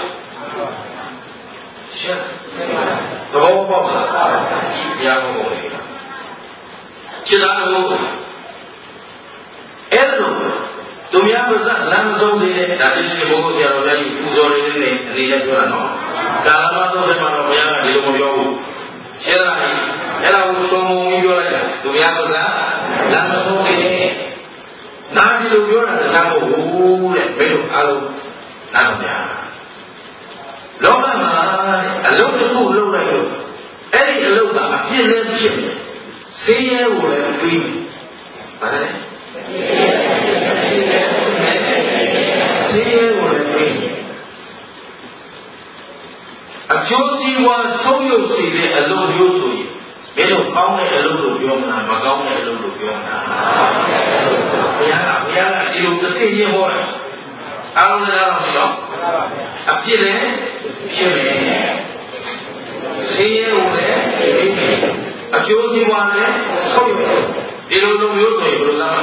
ရှင်းတော့ဘောလားကြည့်ပြရအောင်လေခြေသားလို့အဲ့လိုသူများပါစလမ်းဆုံးသေးတဲ့ဒါတိတိဘုရားဆရာတော်ကြီးပူဇော်နေနေအနေနဲ့ပြောတာနော်ကာလမတော့ဘယ်မှာတော့ဘုရားကဒီလိုမပြောဘူးရှင်းလားအဲ့ဒါကိုသုံးပုံပြီးပြောလိုက်တာသူများပါစလမ်းဆုံးသေးတဲ့နာဒီလိုပြောတာစမ်းဖို့ဘူးတဲ့ဘယ်လိုအားလုံးနားတော့များလောကမှာအလုံးတစ်ခုလုံးလိုက်လို့အဲ့ဒီအလုံးကအပြည့်လည်းဖြစ်တယ်ဆေးရဲကိုလည်းပြီးပါလေဆေးရဲကိုလည်းပြီးအကျိုးစီးပွားဆုံးယုတ်စေတဲ့အလုံးမျိုးဆိုရင်ဘယ်လိုကောင်းတဲ့အလုပ်လို့ပြောမလားမကောင်းတဲ့အလုပ်လို့ပြောမလားဘုရားကဘုရားကဒီလိုတစ်စိရင်ဟောတယ်အားလုံးလည်းတော့ဒီတော့အပြစ်လည်းဖြစ်မယ်ဆေးရဲကိုလည်းပြီးမယ်အကျိုးစီးပွားလည်းဆုံးယုတ်ဒီလိုလိုမျိုးဆိုရင်ဘယ်လိုလဲ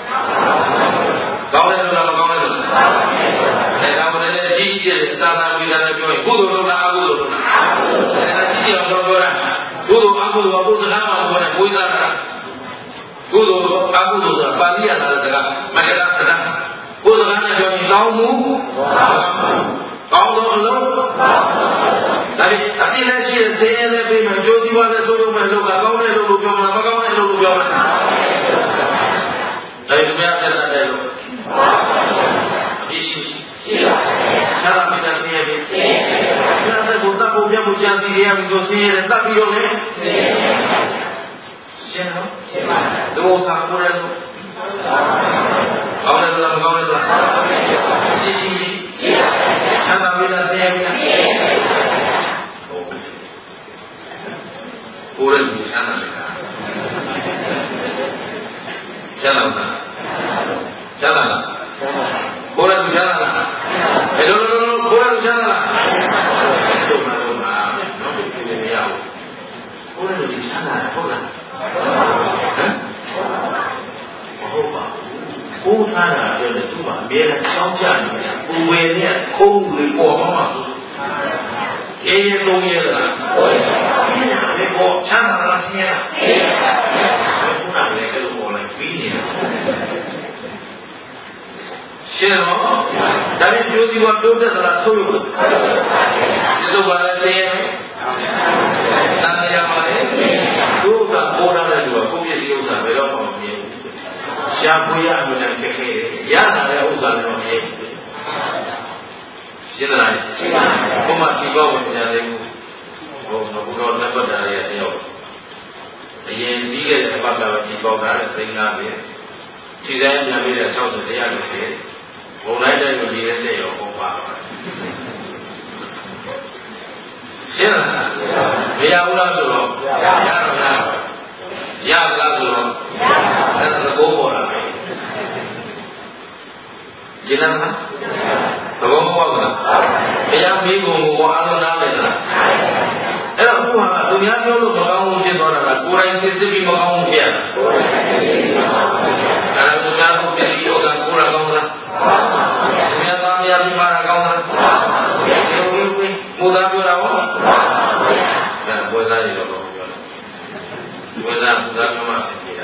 ကောင်းတယ်လို့လားမကောင်းတယ်လို့လားအဲဒါမှလည်းအကြီးကြီးစာသာဝိဒါနဲ့ပြောရင်ကုသိုလ်လို့လားအကုသိုလ်လို့လားအဲဒါကြီးအောင်ပြောတာကုသိုလ်အကုသိုလ်ကဘုရားမှာပြောတယ်ဝိသနာကုသိုလ်အကုသိုလ်ဆိုတာပါဠိရလာတဲ့ကမကရသနာဘုရားနဲ့ပြောရင်ကောင်းမှုကောင်းသောအလုံးဒါပေမဲ့အပြည့်နဲ့ရှိတဲ့ဆင်းရဲနဲ့ပြီးမှအကျိုးစီးပွားနဲ့ဆုံးယုံမဲ့လောကကောင်းတဲ့လို့ပြောမှာမကောင်းတဲ့လို့ပြောမှာဒါပေမဲ့ပြတ်တဲ့လို့အပြည့်ရှိရှိပါတယ်။ဒါကမိသားဆင်းရဲတယ်။ဆင်းရဲတယ်။ဒါကဘုရားဘုရားဘုရားစီရပြီးတော့ဆင်းရဲတယ်တပ်ပြီးတော့လေဆင်းရဲတယ်။ရှင်းနော်။ရှင်းပါလား။ဒုစရကိုလည်းကောင်းတယ်လားမကောင်းဘူးလား။ရှိရှိရှိ။ဒါကမိသားဆင်းရဲတယ်။ကိုယ်လည်းချမ်းသာတယ်။ချမ်းသာတာ chắc là cô là chắc là cái đó cô là chắc là đâu mà đâu mà nó bị cái gì nhau cô là gì chắc là cô là không bảo cô tha là cho nên chúng bạn biết là cháu cha này cô về này không bị bỏ mà ye ye đâu ye là cái nhà này bỏ chắc là gì à cô nào này cái đồ này phí nhỉ Share no? That is you you are doing that so you. This is what I say. Nanda yamane. Those are order that you are. Who is you are? We don't know me. Shabuya no na keke. Yana ya usa no me. Share right. Kuma tiba mo na le. Oh, no budo na ba da ya yo. Ayen bi ke ba ba tiba ga le tringa be. Ti dai na be da sao de ya le se. Bố nói đây là gì đấy đều không vào thế là bây giờ u lao rồi ya rồi ya ya lao rồi thế là bố bỏ lại chỉ là hả bố không bao giờ bây giờ mấy bố bố ăn nó nào đấy là thế là cũng là tôi nhớ nhớ lúc mà ông chưa nói là cô ấy sẽ đi mà ông kia là tôi nhớ ông kia đi ông cô là ông là Dunia kami ada di mana kau nak? Mudah mudah kau. Nah, buat saya itu kau. Buat saya mudah masih tidak.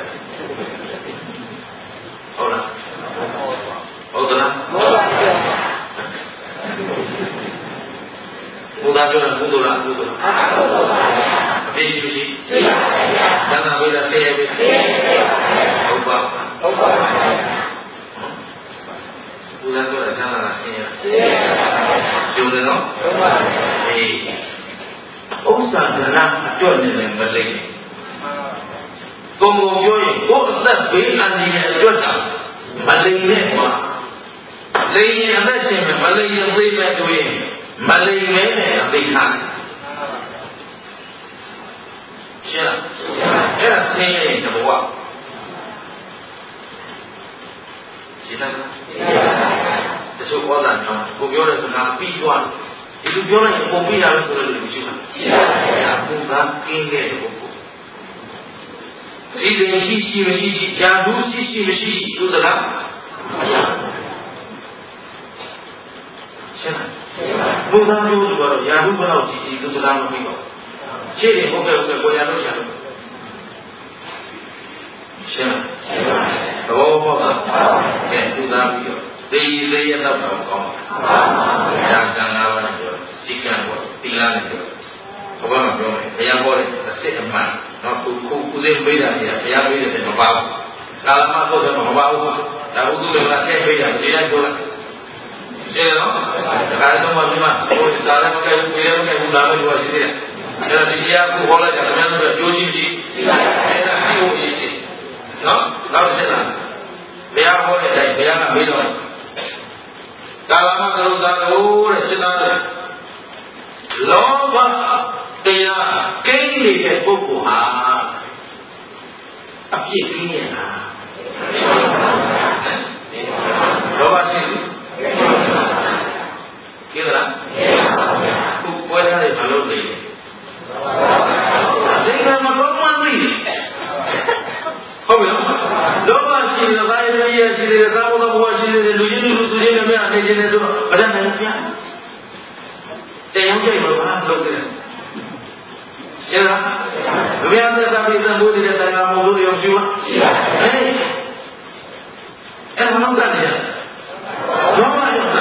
Oh lah. Oh tu lah. Mudah juga, mudah lah, mudah. Bisi bisi. Jangan bela saya bela. Ubah. Ubah. Udah tu dah sana rasanya. Jauh no? Eh, usaha dalam tuan yang berlebih. Kemudian, kau tak beran dia tuan tak berlebih mah. Lagi ada siapa? Malay yang berbeza tu ini. Malay mana yang berkhas? Siapa? Era saya yang berbuat. Siapa? Itu orang yang kau biar sekarang pijuan. Itu biar yang kau biar sekarang lebih cukup. Aku kan tinggal itu kau. Sisi sisi sisi, jadu sisi sisi itu sekarang. Ayah. Siapa? Bukan jauh baru, jadu baru sisi itu sekarang lebih kau. Siapa? Oke oke, kau jadu jadu. Siapa? Oh, apa? Eh, bukan dia. Dia dia tak tahu kau. Yang jangan awak itu, sikan buat, tinggal itu. Kau mana jauh? Yang boleh, asyik emas. Nak ku ku kuzen beda dia, yang beda dia membawa. Kalau mak tu dia membawa, dah itu dia nak cek beda, dia tu lah. Siapa? Sekarang tu macam mana? Oh, sekarang pakai beda pakai gula dua sini. Kalau dia aku boleh jangan tu josi josi. Dia siu ini. No, tahu siapa? Biar boleh saya, biar nak beda. Kalau mak kalau tahu, siapa? Loba dia kini ke buku ha, apa kini ha? Loba sih, kira? Buku apa ni malu ni? Dengan malu mandi. Kau bilang, loba sih, loba ini sih, kamu tak buat sih, lucu lucu tu je ni ada je ni tu, ada mana dia? Yang jadi berapa logo ni? Siapa? Biar kita tapi kita boleh dia tanya musuh yang siapa? Eh, eh mana kan dia? Loba dia.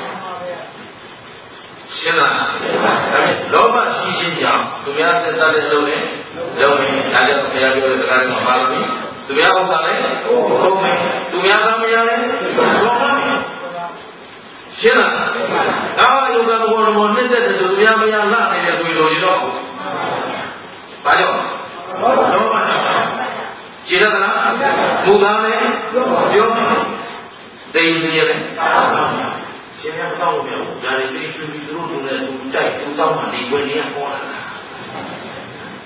Siapa? Kami loba sisi jam. Biar kita ada logo ni, logo ni ada biar kita sekarang malam ni. Biar apa sahaja? Logo ni. Biar apa yang ni? Logo ni. Siapa? Kalau you got one more minute, tu biar biar lah ni dia tu itu je dok. Bajo. Siapa kan? Muda ni, jom. Day ni le. Siapa tahu dia? Dari itu itu tu ni tu cai tu tahu mandi gua ni apa orang.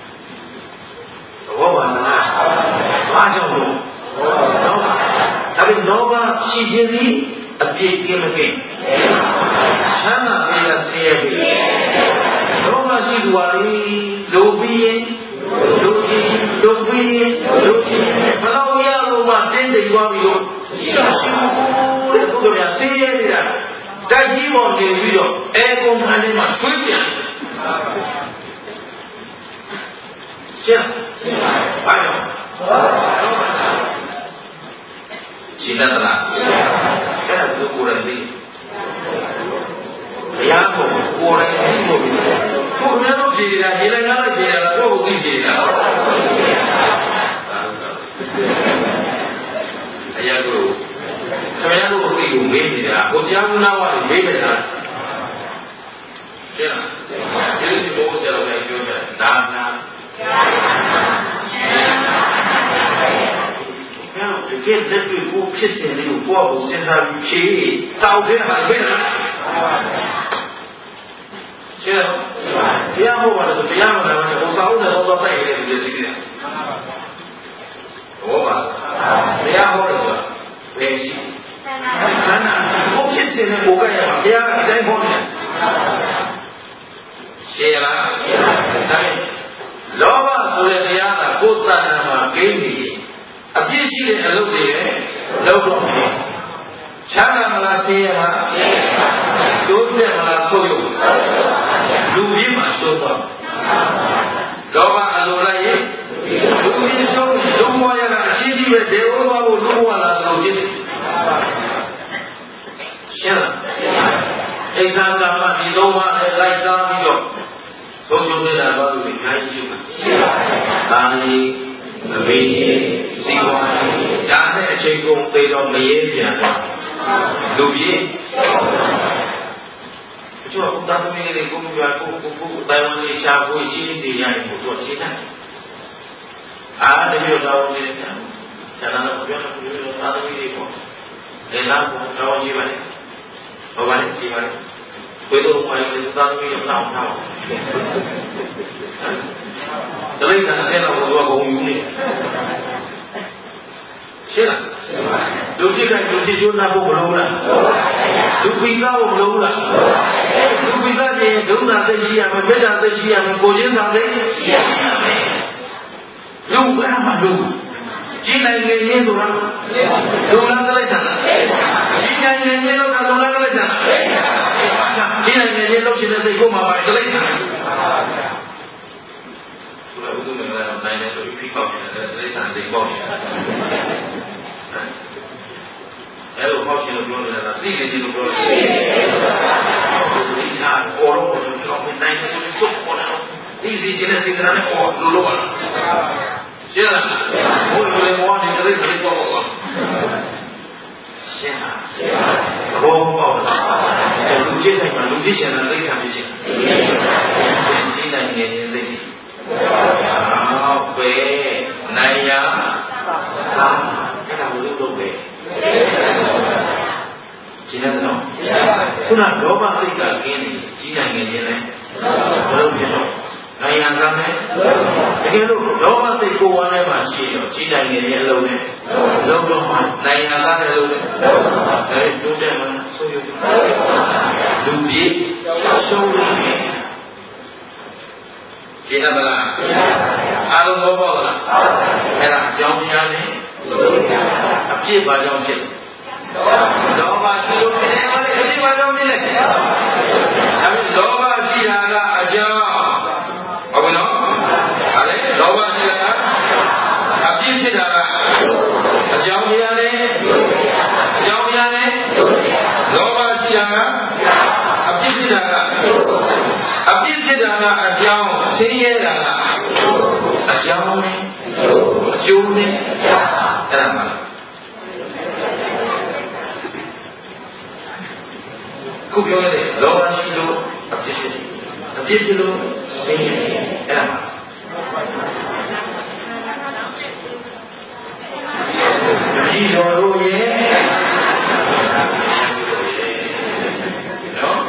Tahu mana? Macam tu. Tapi လောဘရှိခြင်းသည်အပြည့်ကင်းမကင်းချမ်းသာပြီလားဆင်းရဲပြီလောဘရှိသူပါလေလိုပြီးရင်လိုချင်လိုပြီးရင်လိုချင်ဘလောက်ရလို့မှတင်းတိမ်သွားပြီလို့တဲ့ဘုရားဆင်းရဲနေတာတိုက်ကြီးပေါ်နေပြီးတော့အဲကုန်းခန်းလေးမှာဆွေးပြန်ရှင်းဘာကြောင့်ရှင်းတယ်လားအဲ့ဒါသူကိုယ်တိုင်သိဘုရားကိုကိုယ်တိုင်သိလို့ကိုယ်များတော့ကြည်နေတာကြည်လိုက်လားကြည်ရလားကိုယ့်ကိုသိကြည်နေတာအရာကိုခင်ဗျားတို့သိကိုမေးနေတာကိုကြားမနာဝါမေးနေတာရှင်းလားဒီလိုစီဘိုးဆရာတော်ကပြောတယ်ဒါနာတကယ်လက်တွေ့ကိုဖြစ်စဉ်လေးကိုကိုယ့်ကိုစဉ်းစားပြီးဖြေတောက်ခဲ့တာပဲလားရှင်းလားတရားဟောပါတယ်ဆိုတရားမှန်တယ်ဟိုစာအုပ်နဲ့တော့တော့တိုက်ရတယ်ဒီစီးတယ်ဟောပါတရားဟောတယ်ဆိုတာဘယ်ရှိခန္ဓာကိုဖြစ်စဉ်နဲ့ကိုယ်ကရမှာဘုရားအတိုင်းဟောနေတယ်ရှင်းလားဒါပေမဲ့လောဘဆိုတဲ့တရားကကိုယ်တဏ္ဍာမှာကိန်းနေအပြည့်ရှိတဲ့အလုပ်တွေလည်းလုပ်တော့မယ်ချမ်းသာမလားဆင်းရဲမှာတိုးတက်မလားဆိုးရုံလူကြီးမှာဆိုးသွားလောဘအလိုလိုက်ရင်လူကြီးဆိုးလူဘဝရတာအရှိကြီးပဲဒေဝဘဝကိုလူဘဝလာလို့ဖြစ်တယ်ရှင်းလားအိသံကာမဒီသုံးပါးနဲ့လိုက်စားပြီးတော့ဆုံးရှုံးနေတာဘာလို့လဲခိုင်းရှိမှာဒါလေးအမေစီဝါဒါနဲ့အချိန်ကုန်သေးတော့မရေးပြန်တော့လူကြီးကျွန်တော်တာသမီးလေးကိုပြောကိုကိုကိုတိုင်ဝမ်လေးရှာဖွေရှင်းနေရရင်ကိုတော့ရှင်းတယ်အားတပြောတော့နေတယ်ဆန္ဒတော့ပြောတော့ပြောတာသမီးလေးပေါ့လေလာကိုတော့ရှိပါလေဘာပါလဲရှိပါလေဘယ်လိုမှလည်းတာသမီးလေးတောင်းထားတလိษံဆဲတော့ကိုတော့ဂုံယူနေရှင်းလားလူကြီးကလူကြီးကျိုးနာဖို့မလိုဘူးလားလူပိသားကိုမလိုဘူးလားလူပိသားရဲ့ဒုက္ခသိရှိရမယ်မေတ္တာသိရှိရမယ်ကိုချင်းသာသိရှိရမယ်လူကမှလူကြည်နိုင်နေရင်ဆိုတာဒုက္ခတလိษံလားကြည်နိုင်နေရင်တော့ဒုက္ခတလိษံလားကြည်နိုင်နေရင်တော့ရှင်တဲ့စိတ်ကိုမှပါတယ်တလိษံဘုရားဥဒ္ဓမင်္ဂလာတော်နိုင်တယ်ဆိုပြီးဖိပေါက်နေတယ်တလိษံသိပေါက်နေတယ်အဲ့လိုဟောရှင်လို့ပြောနေတာသိနေတယ်လို့ပြောတယ်သိတယ်ဒီချာပေါ်တော့ဘယ်လိုမှနိုင်တယ်ဆိုတော့ပေါ်တော့ဒီစီချင်းနဲ့စိတ်ကလည်းပေါ်လို့လို့ပါရှင်းလားဘုရားလည်းမောနေတယ်သိတယ်ပေါ်ပါရှင်းလားဘောပေါ့လားလူကြီးတိုင်းမှာလူကြီးရှင်တဲ့သိက္ခာဖြစ်ရှင်ဒီနိုင်နေရင်စိတ်ဟုတ်ပဲနိုင်ရသာအဲ့ဒါဘုလို့တော့ပဲရှင်းတယ်နော်ခုနလောဘစိတ်ကကင်းနေကြီးနိုင်နေရင်လည်းဘယ်လိုဖြစ်တော့နိုင်ရသာနဲ့တကယ်လို့လောဘစိတ်ကိုယ်ဝမ်းထဲမှာရှိရောကြီးနိုင်နေရင်အလုံးနဲ့လုံးတော့မှနိုင်ရသာတဲ့လုံးနဲ့အဲတိုးတက်မှဆိုရလူကြီးရှုံးနေတယ်ရှင်းတယ်မလားအားလုံးဘောပေါက်လားအဲ့ဒါအကြောင်းတရားနဲ့အပြည့်ပါကြောင့်ဖြစ်လောဘရှိလို့ဖြစ်တယ်ဘာလဲအပြည့်ပါကြောင့်ဖြစ်တယ်အဲဒီလောဘရှိတာကအကြောင်းဟုတ်ပြီနော်ဒါလေလောဘရှိတာကအပြည့်ဖြစ်တာကအကြောင်းတရားနဲ့အကြောင်းတရားနဲ့လောဘရှိတာကအပြည့်ဖြစ်တာကအပြည့်ဖြစ်တာကအကြောင်းဆင်းရဲတာကအကြောင်းနဲ့အကျိုးနဲ့အဲ့ဒါမှခုပြောရတဲ့လောဘရှိလို့အပြစ်ဖြစ်တယ်အပြစ်ဖြစ်လို့ဆင်းရဲတယ်အဲ့ဒါမှဒီတော်တို့ရဲ့နော်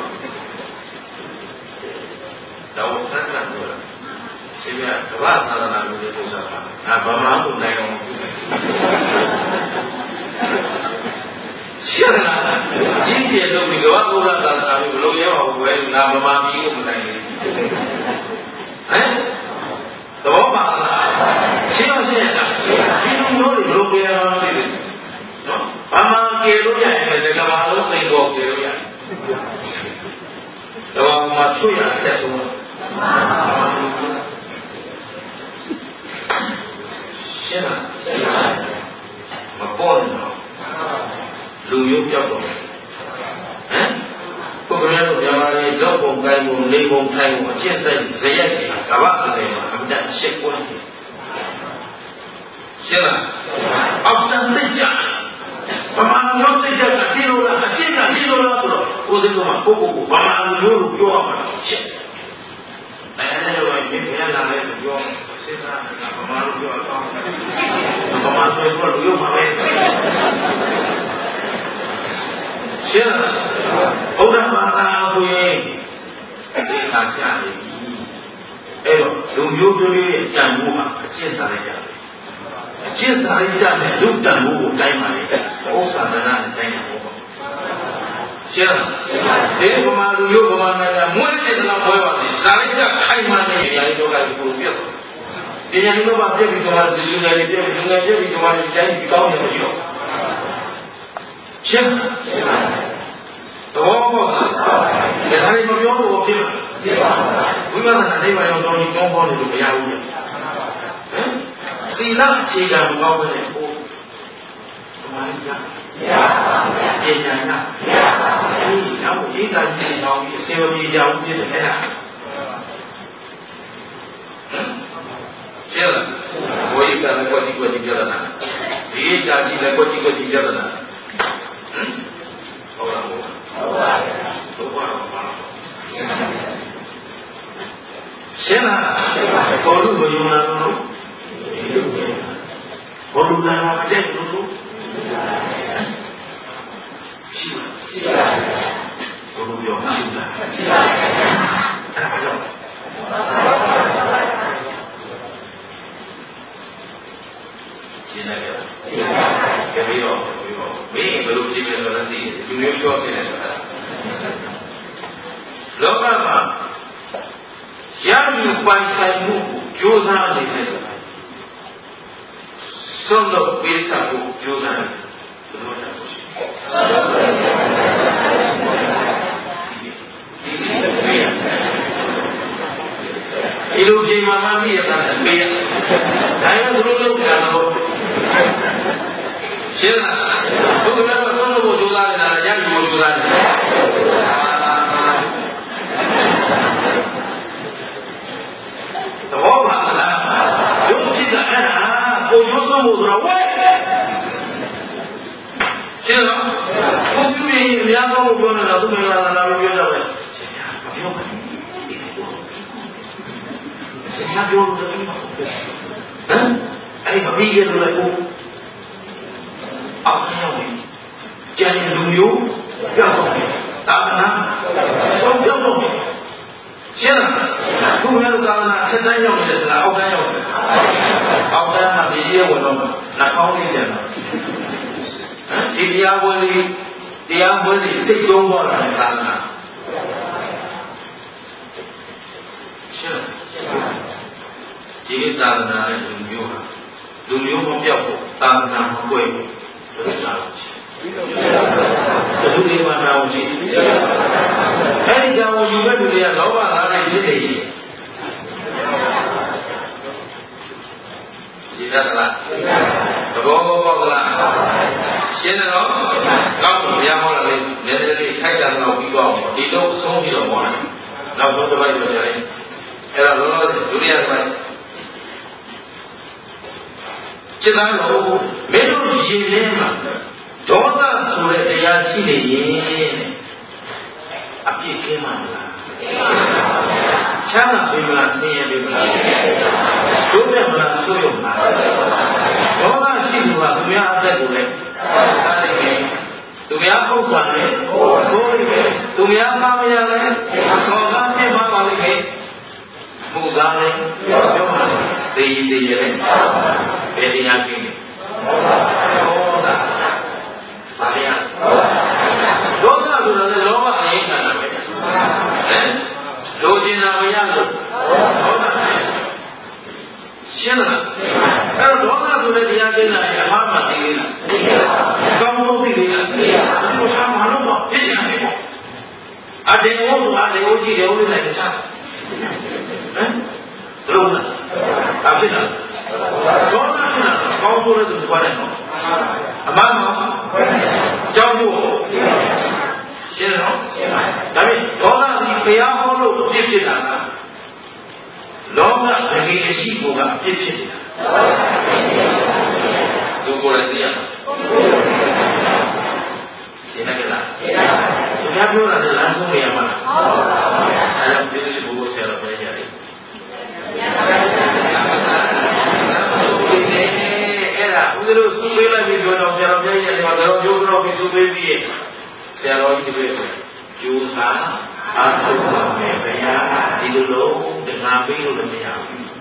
တော့သတ်တာလို့ဒီကကဘာသာနာလို့ပြောတာငါဘာမှမနိုင်အောင်တယ်ကဘာလို့စိတ်ပေါ်ကြလို့ရတော့မှဆွေးရတဲ့ဆုံးရှင်းလားမပေါ်တော့လူရုပ်ပြောက်တော့ဟမ်ပုဂ္ဂိုလ်တို့မြန်မာပြည်လောက်ပုံကိုင်းပုံနေပုံထိုင်ပုံအကျင့်စိတ်ဇယက်ကြီးကဘာအလဲမှာအမှန်တရှစ်ကွန်းရှင်းလားအောက်တန်းစိတ်ကြဘာမှမျိုးစိတ်ကြအကျင့်လို့လားအကျင့်ကဒီလိုလားဆိုတော့ကိုယ်စိတ်ကပုဂ္ဂိုလ်ကိုဘာမှမျိုးလို့ပြောရမှာရှင်းအဲ့ဒါတော့ဒီပြန်လာလဲပြောစဉ်းစားတာဘာမှလို့ပြောတော့ဘာမှဆိုတော့လူရုပ်မှာပဲရှင်းလားဘုရားဘာသာဆိုရင်ဒီကကြာနေပြီအဲ့တော့လူမျိုးတွေရဲ့ကြံမှုမှာအကျင့်စာလိုက်ကြတယ်အကျင့်စာလိုက်ကြတဲ့လူတန်မှုကိုတိုင်းပါလေဥစ္စာဒနာနဲ့တိုင်းရဖို့ပေါ့ရှင်းလားဒီဗမာလူမျိုးဗမာနိုင်ငံမွေးတဲ့လောက်ပွဲပါလေစာလိုက်ကြခိုင်မှန်တဲ့နေရာတွေတော့ကကိုပြတ်ဒီနေရာတွေတော့ပြတ်ပြီးတော့ဒီလူငယ်တွေပြတ်ပြီးလူငယ်ပြတ်ပြီးတော့ဒီတိုင်းဒီကောင်းနေမရှိတော့ရှင်းလားတော့ဘောဒါလည်းမပြောလို့ဖြစ်မှာဖြစ်ပါဘူးဝိပဿနာအိဗာရောတော့ဒီကောင်းပေါ်နေလို့မရဘူးဟမ်သီလအခြေခံမကောင်းဘူးလေဟိုသမာဓိကမရပါဘူးပညာကမရပါဘူးဒီနောက်ဧကကြီးဆောင်ပြီးအစေဝပြေကြအောင်ပြည့်တယ်ဟဲ့လားဟမ်ရှင်းလားဝိကလည်းကိုကြီးကိုကြီးပြရတာဒီဧကကြီးလည်းကိုကြီးကိုကြီးပြရတာဟမ်ဟုတ်လားဟုတ်ပါဘူးဟုတ်ပါတော့ပါရှင်းလားဘောလူကိုယုံလာလို့ဘောလူလာအကျက်လို့ရှိပါရှိပါဘောလူပြောရှိပါရှိပါအဲ့ဒါကြောင့်ရှင်းလိုက်ရောကြည့်တော့မင်းဘယ်လိုကြည့်လဲဆိုတော့ဒီလူမျိုးပြောပြတယ်ဆိုတာလောကမှာရယူပိုင်ဆိုင်မှုကိုကြိုးစားနေတဲ့ဆုံးတော့ပေးစာကိုကြိုးစားတယ်ဘယ်လိုလုပ်ရှိဒီလိုချိန်မှာမသိရတာပေးရဒါရောဘယ်လိုလုပ်ကြတော့ရှင်းလားဘုရားကသုံးလို့ကြိုးစားနေတာရယူကြိုးစားတယ်သဘောပါလားဒုတိယအဲ့ဒါကိုရိုးစုံမှုဆိုတော့ဝဲရှင်းလားဘုရားကြီးအများဆုံးပြောနေတာသူမင်္ဂလာလာလို့ပြောကြပဲရှင်များမပြောပါဘူးရှင်များပြောလို့တည်းဟမ်အဲ့မပြီးရလို့လည်းကိုအောက်ရောက်နေကျန်လူမျိုးပြောက်တော့တာနာတော့ပြောက်တော့ရှင်းလားခုလည်းသာသနာဆက်တန်းရောက်နေတယ်ဆိုတာအောက်တန်းရောက်တယ်အောက်တန်းမှာဒီရဲဝင်တော့နှာခေါင်းလေးကျန်တော့ဟမ်ဒီတရားပွဲလေးတရားပွဲလေးစိတ်သုံးပေါ်လာတဲ့သာသနာရှင်းလားဒီသာသနာနဲ့လူမျိုးဟာလူမျိုးမပြောက်ဖို့သာသနာမကွဲဘူးဘယ်လိုလဲဘယ်သူတွေမှမအောင်ရှိအဲ့ဒီကြောင့်ယူမဲ့သူတွေကလောဘလားနဲ့ဖြစ်နေကြီးရှင်းသလားသဘောပေါက်လားရှင်းတယ်နော်ကောင်းပြီဘုရားဟောတာလေးနည်းနည်းလေးထိုက်တာတော့ပြီးတော့ဒီတော့ဆုံးပြီးတော့ဟောတာနောက်ဆုံးတစ်ပိုက်ပြောကြတယ်အဲ့ဒါလောလောဆယ်ဒုတိယတစ်ပိုက်จิตသားလို့မင်းတို့ရှင်လင်းမှာဒေါသဆိုတဲ့တရားရှိနေရင်အပြည့်ကင်းမှာလားချမ်းသာပြီမလားဆင်းရဲပြီမလားဒုက္ခမလားဆိုးရုံလားဒေါသရှိသူကသူများအသက်ကိုလည်းသားလိုက်တယ်သူများဥစ္စာလည်းကိုယ်ကိုယ်သူများသားမရလည်းသောကပြစ်မှာပါလိမ့်မယ်ဘုရားလည်းပြောမှာသိသိရတဲ့ဘယ်တရားကင်းလဲဒေါသပါရဒေါသဆိုတာလည်းလောဘအရင်ကတာပဲဟမ်လိုချင်တာမရလို့ဒေါသရှင်းလားအဲ့တော့ဒေါသဆိုတဲ့တရားကျင့်တာရဲ့အမှားမှသိသေးလားသိပါဘူးကောင်းဆုံးသိသေးလားသိပါဘူးဘုရားမလို့တော့ပြည့်စုံပြီပေါ့အတေဝုအားတေဝကြည့်တယ်ဦးလေးလိုက်စားဟမ်ဘလို့လဲအဖြစ်လားဘောနာဖြစ်လားကောင်းဆုံးတဲ့သူခေါ်တယ်နော်အမှားနော်ကြောင်းဖို့ရှင်းနော်ဒါပေမဲ့ဒေါသဒီဘုရားဟောလို့ပြည့်ဖြစ်တာကလောကတကယ်ရှိဖို့ကအပြစ်ဖြစ်နေတာသူကိုယ်လည်းသိရမှာရှင်းတယ်လားရှင်းပါဘူးဘုရားပြောတာလည်းလမ်းဆုံးနေရမှာဟုတ်ပါဘူးအဲဒါပြည့်စုံဖို့ဆရာတော်ပြောကြတယ်အဲ့ဒါဦးဇင်းတို့စုပေးလိုက်ပြီဆိုတော့ဆရာတော်ပြောရတယ်တော့တော်ရိုးတော်ပြီးစုပေးပြီးဆရာတော်ကြီးတွေဆိုကျိုးစားအားထုတ်ပါမယ်ဗျာဒီလိုလုံးတငါပေးလို့လည်းမရဘူးဟမ်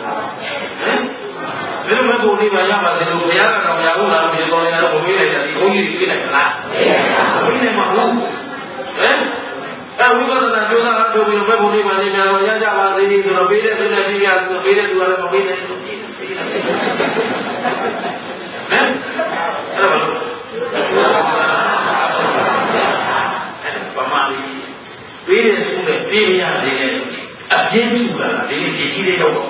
ဘယ်လိုမှကိုနေပါရပါစေလို့ဘုရားကတော့မရဘူးလားမြေတော်ရတော့မပေးလိုက်တာဒီဘုန်းကြီးတွေပြလိုက်လားမပေးနိုင်ပါဘူးဟမ်အဲဝိပဿနာကျိုးစားအားထုတ်ပြီးတော့ဘယ်ဘုန်းကြီးမှနေများတော့ရကြပါစေဆိုတော့ပေးတဲ့သူနဲ့ပြရဆိုပေးတဲ့သူကလည်းမပေးနိုင်ဘူးဟမ်အဲ့ဒါဘာလို့ပမာလီပေးတဲ့သူနဲ့ပေးရစေတဲ့အပြင်းထူတာဒီဒီကြီးလေးတော့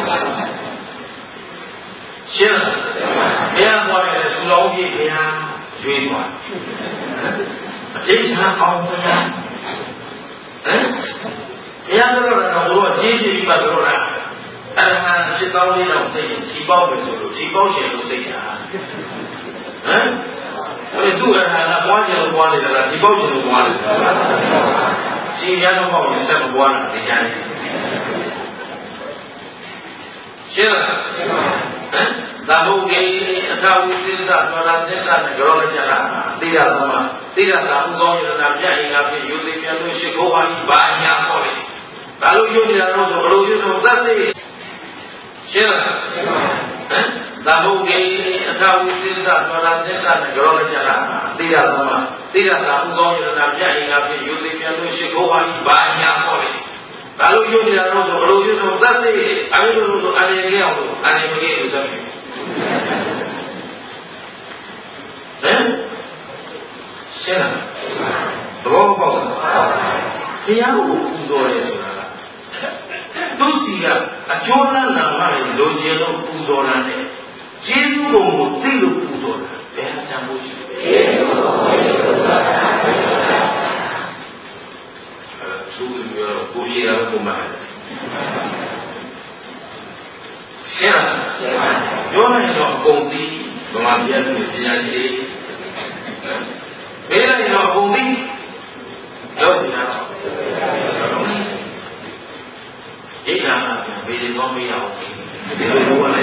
ရှင်းလားဘုရားဟောတဲ့ဆူတော်ကြီးဘုရားရွေးသွားအကျဉ်းချအောင်ဘုရားဟမ်ဘုရားတို့ကတော့ဘုရားကြီးကြီးပါတို့လားအရဟံရှစ်သောင်းလေးတော့စိတ်ဒီပေါက်ပဲဆိုလို့ဒီပေါက်ရှင်လို့စိတ်တာဟမ်ဘယ်သူ့အရဟံကပွားခြင်းလို့ပွားနေတာလားဒီပေါက်ခြင်းလို့ပွားနေတာလားရှင်ရတော့ပေါ့ရင်ဆက်မပွားတာဒီကြမ်းရှင်းလားဟမ်သာဘုကေအထာဝိသစ္စာသောတာသစ္စာနဲ့ကြောရကြတာသိရသမားသိရတာဥကောင်းရတာပြည့်အင်္ဂါဖြင့်ယူသိပြန်လို့ရှိခိုးပါပြီဘာညာဟောလေဒါလို့ယူနေတာတော့ဆိုဘလို့ယူတော့သတ်သိရှင်းလားဟမ်သာဘုကေအထာဝိသစ္စာသောတာသစ္စာနဲ့ကြောရကြတာသိရသမားသိရတာဥကောင်းရတာပြည့်အင်္ဂါဖြင့်ယူသိပြန်လို့ရှိခိုးပါပြီဘာညာဟောလေဒါလို့ယူနေတာတော့ဆိုဘလို့ယူတော့သတ်သိအဲဒီလိုဆိုအနေနဲ့အောင်လို့အနေမကြီးလို့ဆိုဟမ်ရှင်းလားသဘောပေါက်လားဘုရားကိုပူဇော်တယ်ဆိုတာကသူစီကအကျိုးလန်းလာမှလည်းလိုချင်လို့ပူဇော်တာနဲ့ကျေးဇူးတော်ကိုသိလို့ပူဇော်တာဘယ်ဟာတန်ဖို့ရှိလဲကျေးဇူးတော်ကိုသိလို့ပူဇော်တာအဲသူ့ပြောကိုကြီးရကိုမှရှင်းလားပြောနိုင်တော့အကုန်သိဗမာပြည်သူပညာရှိတွေဘယ်လိုက်တော့အကုန်သိတော့ဒီနာဒီကံကဘယ်လိုမရအောင်ဒီလိုလုပ်ရလဲ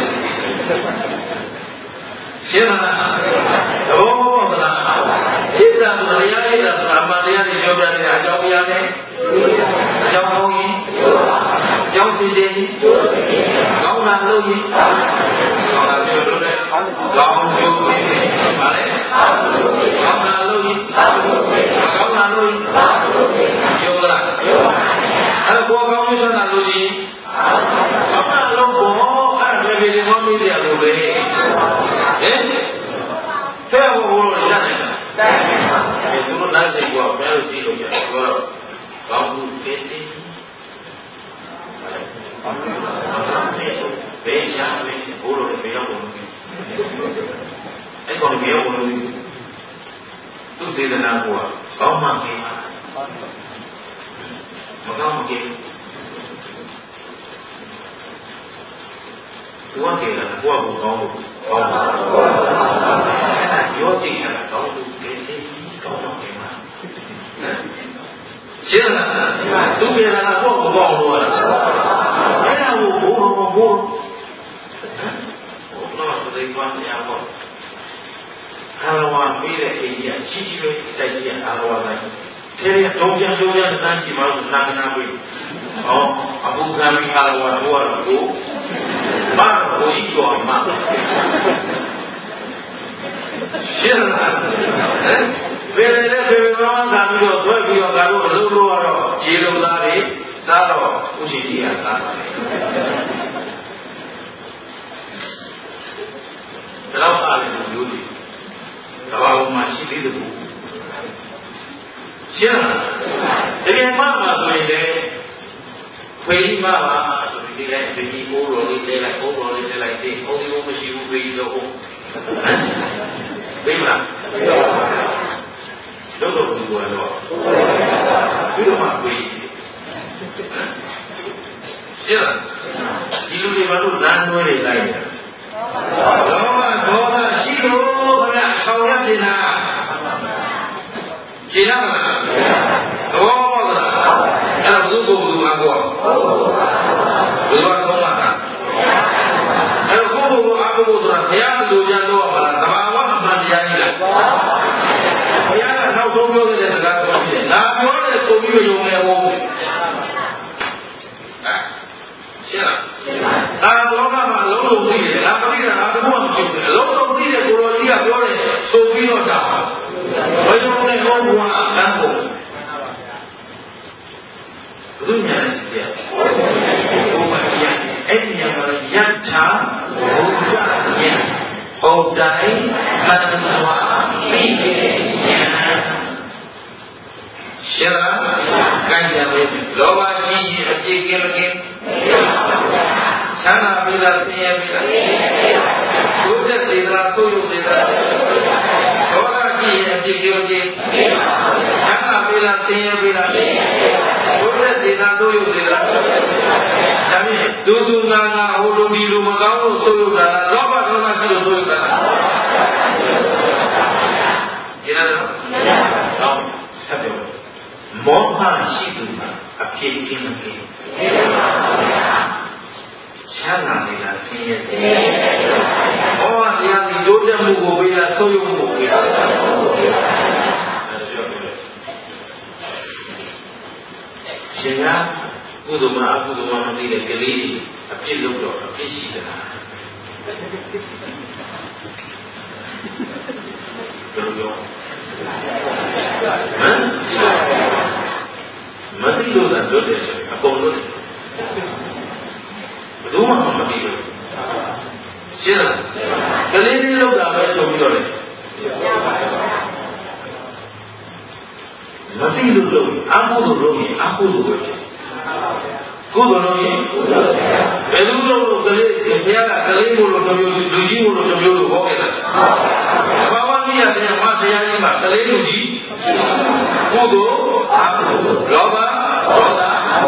ရှင်းလားတော့ဘုရားဣဒ္ဓမရိယဣဒ္ဓသမ္မာတရားတွေပြောပြနေတဲ့အကြောင်းတရားနဲ့အကြောင်းဟောရင်အကြောင်းစီစဉ်ရင်ကောင်းတာလုပ်ရင်ကောင်းတာပြောလို့လည်းကောင်းကျိုးပေးတယ်ပါလေကောင်းတာလုပ်ရင်ကောင်းတာလုပ်ရင်ပြောလားအဲ့တော့ကောင်းကျိုးဆိုတာလုပ်ရင်ကောင်းတာလုပ်ဖို့အဲ့ဒါပဲဒီမောမေးကြလို့ပဲဟင်ဆဲဘိုးလို့ရတယ်တယ်သူတို့နိုင်စိတ်ကိုဘယ်လိုကြည့်လို့ရလဲတော့ကောင်းမှုပေးတယ်ဘယ်ရှားလဲဘိုးလို့ဘယ်ရောက်လို့အဲ့ကောင်ဘယ်ရောက်လို့သူစေတနာကကောင်းမှကိန်းမကောင်းမကိန်းသူကကိန်းလားကိုယ့်ကိုကောင်းလို့ကောင်းပါရောကြည့်ရတာကောင်းလို့ကိန်းကောင်းတော့ကိန်းပါရှင်းလားသူပြေလာတော့ကိုကောင်းလို့ရတာအဲ့ဒါကိုဘိုးတော်ဘိုးဘိုးတော်သိသွားနေရတော့အာရဝါပြီးတဲ့အိန္ဒိယချီချီပဲတိုက်ကြည့်အာရဝါလိုက်ထဲရတော့ကြံတော့ရတဲ့တန်းချီမှလို့နာကနာပြီးဟောအခုခံပြီးအာရဝါဟိုကတော့ကိုဘာကိုကြီးကျော်မှာရှင်းလားဘယ်နဲ့ဘယ်မှာခံပြီးတော့ထွက်ပြီးတော့ငါတို့အလုပ်လုပ်ရတော့ခြေလုံးသားတွေစားတော့ဥရှိကြီးကစားပါတယ်တော့အားလည်းမျိုးတွေဘာလို့မှရှိသေးတယ်ဘူးရှင်းလားတကယ်မှမှဆိုရင်လေခွေးမှပါဆိုပြီးဒီလိုက်ဒီဘိုးတော်လေးလဲလိုက်ဘိုးတော်လေးလဲလိုက်ဒီဘုံဒီဘုံမရှိဘူးခွေးတော့ဟုတ်ပြီးမလားတော့တော့ဘူးကတော့ပြီးတော့မှခွေးရှင်းလားဒီလူတွေဘာလို့လမ်းတွဲနေလိုက်လဲလောဘဒေါသရှိလို့ခဏဆောင်ရပြင်တာရှင်းလားသဘောပေါက်လားအဲ့တော့ဘုသူ့ကိုဘုသူအကောဘုရားဆုံးတာအဲ့တော့ဘုဘအကောဆိုတာဘုရားလိုချင်တော့မလားသဘာဝအမှန်တရားကြီးလားဘုရားကနောက်ဆုံးပြောတဲ့စကားကိုရှိတယ်ငါပြောတဲ့ကိုပြီးမယုံနေဘူးရှင်းလားရှင်းပါအာဘောကမှာအလုံးလုံးသိတယ်ငါပရိဒါငါဘုရားမရှိဘူးအလုံးလုံးသိတဲ့ကိုရောကြီးကပြောတယ်ဆိုပြီးတော့တာဘယ်လိုလဲဟောဘုရားအတန်းကိုဘုရားနဲ့စီတယ်ဘုရားရဲ့အဲ့ဒီညမှာယထာဘုရားရဲ့ဟောတိုင်းမတ္တဝါမိကေယံရှင်းလားကြိုက်တယ်လောဘရှိရင်အပြည့်ကင်းမကင်းချမ်းသာပြီလားဆင်းရဲပြီလားဘုရားစေတနာဆိုးရုပ်စေတနာဒေါသရှိရင်အပြည့်ကင်းမကင်းချမ်းသာပြီလားဆင်းရဲပြီလားဘုရားစေတနာဆိုးရုပ်စေတနာဒါဖြင့်ဒုသူငါငါဟိုလိုဒီလိုမကောင်းလို့ဆိုးရုပ်တာလားလောဘဒေါသရှိလို့ဆိုးရုပ်တာလားကျင်းတယ်နော်ဟုတ်ဆက်ပြောမောဟရှိသူမှာအပြည့်ကင်းမကင်းချမ်းသာစေလားဆင်းရဲစေဟောတရားဒီလိုတက်မှုကိုပေးလားဆုံးယုံမှုကိုပေးလားရှင်ကကုသိုလ်မှာအကုသိုလ်မှာမသိတဲ့ကလေးတွေအပြည့်လို့တော့အပြည့်ရှိသလားဘယ်လိုပြောဟမ်မသိလို့သာလွတ်တယ်အကုန်လွတ်တယ်ဘယ်တော့မှမသိဘူးရှင်းလားကလေးလေးလောက်တာပဲဆိုပြီးတော့လေမသိလို့လို့အကုသိုလ်လုပ်ရင်အကုသိုလ်ပဲကုသိုလ်လုပ်ရင်ဘယ်လိုလုပ်လို့ကလေးဘုရားကကလေးမို့လို့တစ်မျိုးလူကြီးမို့လို့တစ်မျိုးလို့ဟောခဲ့တာဘာဝနိယတရားမှာတရားကြီးမှာကလေးလူကြီးကုသိုလ်အကုသိုလ်လောဘဒေါသ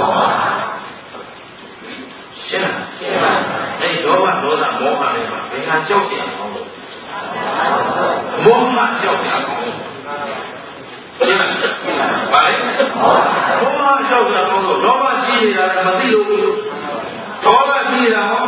ရှင်းလားရှင်းပါအဲ့ဒီဒေါသဒေါသမောဟတွေမှာဘယ်ဟာကြောက်เสียအောင်လို့မောဟကြောက်เสียအောင်လို့ရှင်းလားဘာလဲမောဟကြောက်เสียအောင်လို့လောဘကြီးနေတာလည်းမသိလို့ဒေါသကြီးနေတာဟော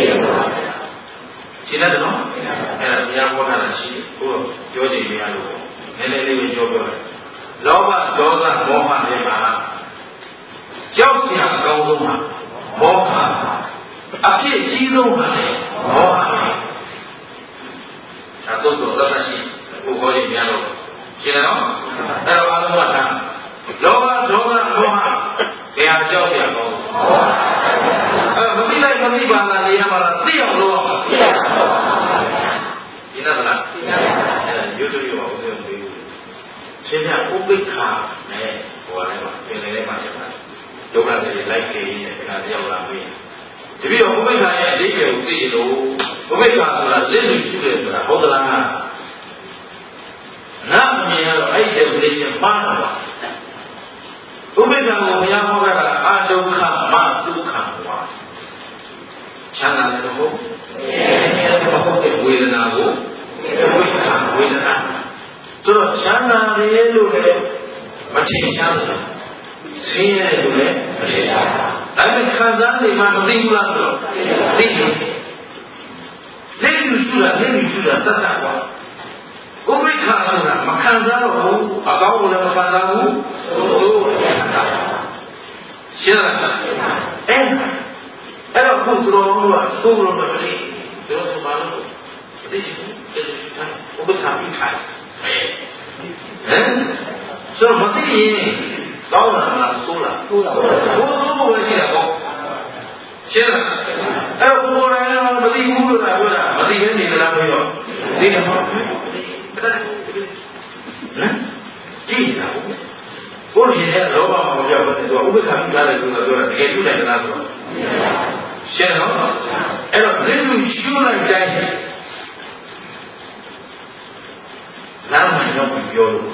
ရှင်းတယ်နော်အဲ့ဒါဘုရားဟောတာရှိတယ်ဟိုပြောကြည့်ရလို့နည်းနည်းလေးပဲပြောပြောတယ်လောဘဒေါသမောဟတွေမှာကြောက်เสียအကောင်းဆုံးမှာမောဟအဖြစ်ကြီးဆုံးပါလေမောဟသာတော့တော့သတ်ရှိကိုခေါ်ရင်များတော့ရှင်းတယ်နော်အဲ့တော့အားလုံးကဒါလောဘဒေါသမောဟတရားကြောက်เสียကောင်းအဲ့မသိလိုက်မသိပါလားနေရာမှာသိအောင်လုပ်အောင်သိရပါဘူးရှင်းတယ်လားရှင်းတယ်အဲ့ဒါရွတ်ရွတ်ရွတ်အောင်ပြောပြီးရှင်းပြဥပိ္ပခာနဲ့ဟိုလည်းမှာပြင်လည်းမှာဖြစ်ပါတယ်ဒုက္ခတွေလိုက်ကြည့်ရင်ခဏတယောက်လာပြီးတပည့်တော်ဥပိ္ပခာရဲ့အဓိပ္ပာယ်ကိုသိလို့ဥပိ္ပခာဆိုတာလက်လူရှိတယ်ဆိုတာဟုတ်သလားငါအမြင်ကတော့အဲ့ဒီ definition မှားတော့ဥပိ္ပခာကိုဘုရားဟောတာအဒုက္ခမဒုက္ခဝါချမ်းသာတယ်လို့ဟုတ်တယ်ဟုတ်တယ်ဝေဒနာကိုဥပိ္ပခာဝေဒနာဆိုတော့ချမ်းသာတယ်လို့လည်းမထင်ရှားဘူးဆင်းရဲလို့လည်းမထင်ရှားဘူးဒါပေမဲ့ခံစားနေမှမသိဘူးလားဆိုတော့သိတယ်လက်ယူစုတာလက်ယူစုတာတတ်တာကွာဥပိ္ပခာဆိုတာမခံစားတော့ဘူးအကောင်းကိုလည်းမခံစားဘူးသို့ရှင်းလားအဲ့အဲ့တော့ဘုရားတော်ကသို့လို့မသိဘူးတို့ဘာလို့မသိဘူးအဲ့ဒီတိုင်းဥပိ္ပခာပြီးခိုင်းအဲဟမ်ဆိုမသိရင်ကောင်းလားလားဆိုးလားဆိုးလားဘိုးဆိုးဖို့ပဲရှိတာပေါ့ရှင်းလားအဲ့ဘိုးလည်းမသိဘူးလို့သာပြောတာမသိဘဲနေလားပြောသိတယ်မဟုတ်ဘူးဟမ်ကြည့်တာကိုယ်ရှင်ရဲ့လောဘမှာမပြောဘဲနဲ့သူကဥပ္ပခါပြုထားတယ်လို့ပြောတာတကယ်ပြုနိုင်သလားဆိုတော့ရှင်းတော့အဲ့တော့ဒီလိုရှင်းလိုက်တိုင်းနာမည်တော့ပြောလို့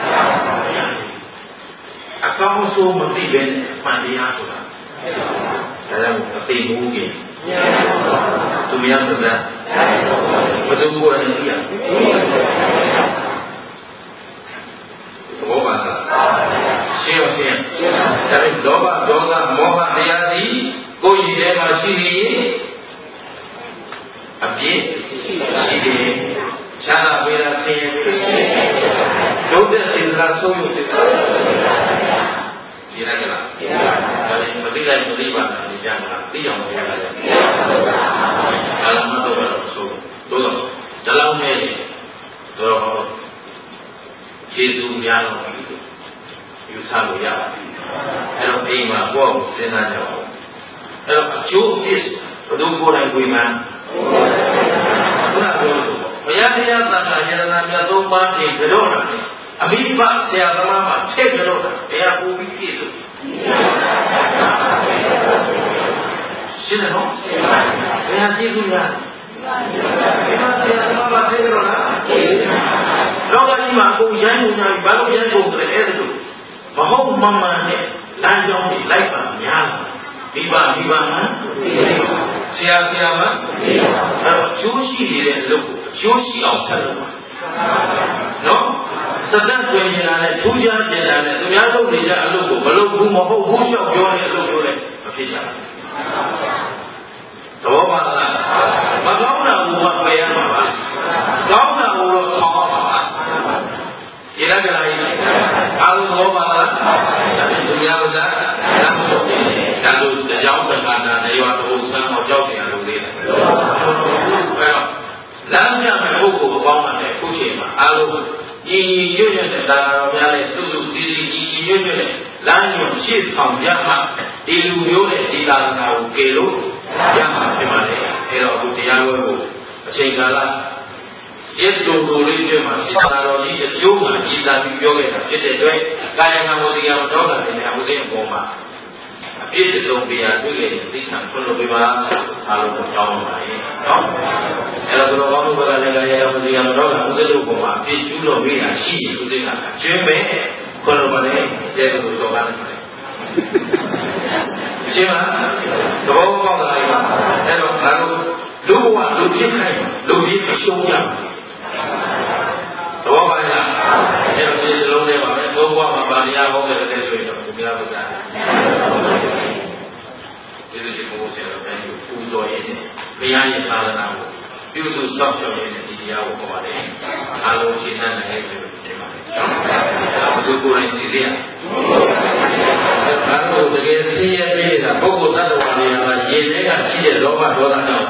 အကောင်းဆုံးမသိပဲမှန်တရားဆိုတာဒါကြောင့်အသိမှုကြီးသူများပါစားဘယ်သူကိုလည်းသိရဘောပါလားရှင်းရှင်းဒါပေမဲ့လောဘဒေါသမောဟတရားသည်ကိုယ်ရည်ထဲမှာရှိနေအပြည့်ရှိတယ်ချမ်းသာဝေဒဆင်းရဲဒုက္ခစေတနာဆုံးယုတ်စေတနာဒီရကလားဒါလည်းမသိလိုက်မသိပါနဲ့ဒီကြမှာသိအောင်ပြောရတယ်အလမတ်တော့ဆိုတော့ဒါလောက်နဲ့တော့ကျေးဇူးများတော့ပြီယူဆလို့ရပါတယ်အဲ့တော့အိမ်မှာကိုယ့်ကိုစဉ်းစားကြပါဦးအဲ့တော့အကျိုးအပြည့်ဘယ်သူကိုယ်တိုင်ဝေမှန်းဘုရားပြောလို့ဘုရားတရားသံဃာယရနာမြတ်သုံးပါးဖြင့်ကြောတာလေအမိဘဆရာသမားမှာထည့်ကြောတာဘယ်ဟာပူပြီးပြည့်စုံရှင်းတယ်နော်ဘယ်ဟာကျေးဇူးများဘယ်မှာဆရာသမားမှာထည့်ကြောတာလောကကြီးမှာအကုန်ရိုင်းကုန်ကြပြီဘာလို့ရိုင်းကုန်ကြလဲအဲ့ဒါလို့မဟုတ်မှန်မှန်နဲ့လမ်းကြောင်းတွေလိုက်ပါများလာဒီပါဒီပါမှဆရာဆရာမှအဲ့တော့ကျိုးရှိနေတဲ့အလုပ်ကိုကျိုးရှိအောင်ဆက်လုပ်ပါနော်စက်တန်တွင်နေတာနဲ့ထူးခြားနေတာနဲ့သူများလုပ်နေကြအလုပ်ကိုမလုပ်ဘူးမဟုတ်ဘူးလျှောက်ပြောနေအလုပ်ပြောလဲမဖြစ်ကြဘူးသဘောပါလားမကောင်းတာကပယ်ရမှာပါကောင်းတာကိုတော့ဆောင်ရမှာပါဒီလက်ကလေးအားလုံးသဘောပါလားသူများကသာဒါဆိုဒါဆိုကြောင်းပက္ခဏာနေရွာတို့ဆန်းအောင်ကြောက်เสียလို့လေးတယ်အဲ့တော့လမ်းပြမဲ့ပုဂ္ဂိုလ်အပေါင်းနဲ့ခုချိန်မှာအားလုံးညီညီညွတ်ညွတ်တဲ့ဒါတော်များနဲ့စုစုစည်းစည်းညီညီညွတ်ညွတ်တဲ့လမ်းညွန်ရှေ့ဆောင်ရမှဒီလူမျိုးနဲ့ဒီသာသနာကိုကယ်လို့ရမှာဖြစ်ပါလေအဲ့တော့ဒီတရားဝဲကိုအချိန်ကာလရက်တူတူလေးတွေမှာစိတ်တော်ကြီးအကျိုးမှာဤသာပြီးပြောခဲ့တာဖြစ်တဲ့အတွက်ကာယကံဝစီကံတော့တာတွေနဲ့အမှုစိတ်အပေါ်မှာအပြည့်စုံပြရာတွေ့ခဲ့တဲ့သိခံဆွလို့ပြပါအားလုံးကိုတောင်းပါရဲ့နော်အဲ့တော့ဘုရားကောင်းမှုကလည်းကာယကံဝစီကံတော့တာဥဒ္ဒလို့ပေါ်မှာအပြည့်ကျူးတော်ပြရာရှိရင်ဥဒ္ဒကအကျွမ်းပဲခွလို့ပါလေတဲ့လိုတော်ကားတယ်ရှင်းလားသဘောပေါက်လားအဲ့တော့ငါတို့လူဘဝလူဖြစ်ခိုင်းလူကြီးမရှုံးကြဘူးသဘောပါလားအဲ့တော့ဒီလုံးလေးပါပဲသုံးဘဝမှာဗာတရားဟောခဲ့တဲ့ဆိုရင်တော့ဒီများပါစားဒီလိုဒီကိုဆရာတော်တိုင်းကိုပူဇော်ရင်းနဲ့ဘုရားရဲ့သာသနာကိုပြုစုစောင့်ရှောက်ရင်းနဲ့ဒီတရားကိုဟောပါတယ်အားလုံးရှင်းတတ်နိုင်ရဲ့လို့တင်ပါတယ်ဘုသူကိုယ်တိုင်ကြည့်ရအဲ့တော့တကယ်ဆင်းရဲပြေးတာပုဂ္ဂိုလ်တ attva တွေကရေထဲကရှိတဲ့လောဘဒေါသကြောင့်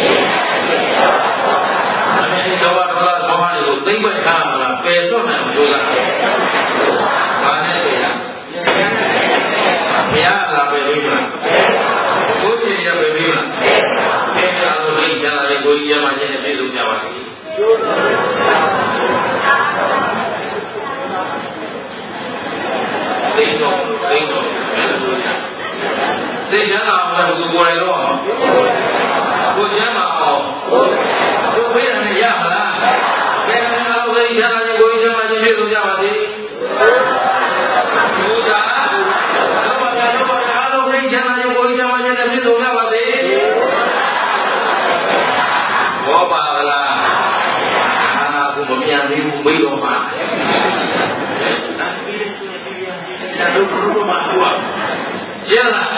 အဲဒီလောဘဒေါသမောဟတွေကိုသိမ့်ပွက်ထားမှာလားပယ်စွန့်နိုင်အောင်ကြိုးစားဘာနဲ့ပယ်ရဘုရားလာပယ်ပြီးမလားဘုရားရပယ်ပြီးမလားအဲဒါလို့စိတ်ချမ်းသာရေးကိုယ်ကြီးရမှခြင်းနဲ့ပြည့်စုံကြပါစေသိတော့သိတော့ဘယ်လိုလဲသိချမ်းသာအောင်လို့ကိုယ်ရတော့ကိုယ်ချမ်းသာအောင်သူ့ဖေးတယ်ရမလားဘယ်လိုလဲသိချမ်းသာခြင်းကိုယ်ကြီးရမှခြင်းပြည့်စုံကြပါစေဘုရားတော့ဘာလို့ဘာလို့အားလုံးသိချမ်းသာခြင်းကိုယ်ကြီးရမှခြင်းနဲ့ပြည့်စုံကြပါစေဘောပါလားအာကိုမပြန်သေးဘူးမိတော့ပါဒါတို့ဘုရားမှာပြောကျန်လား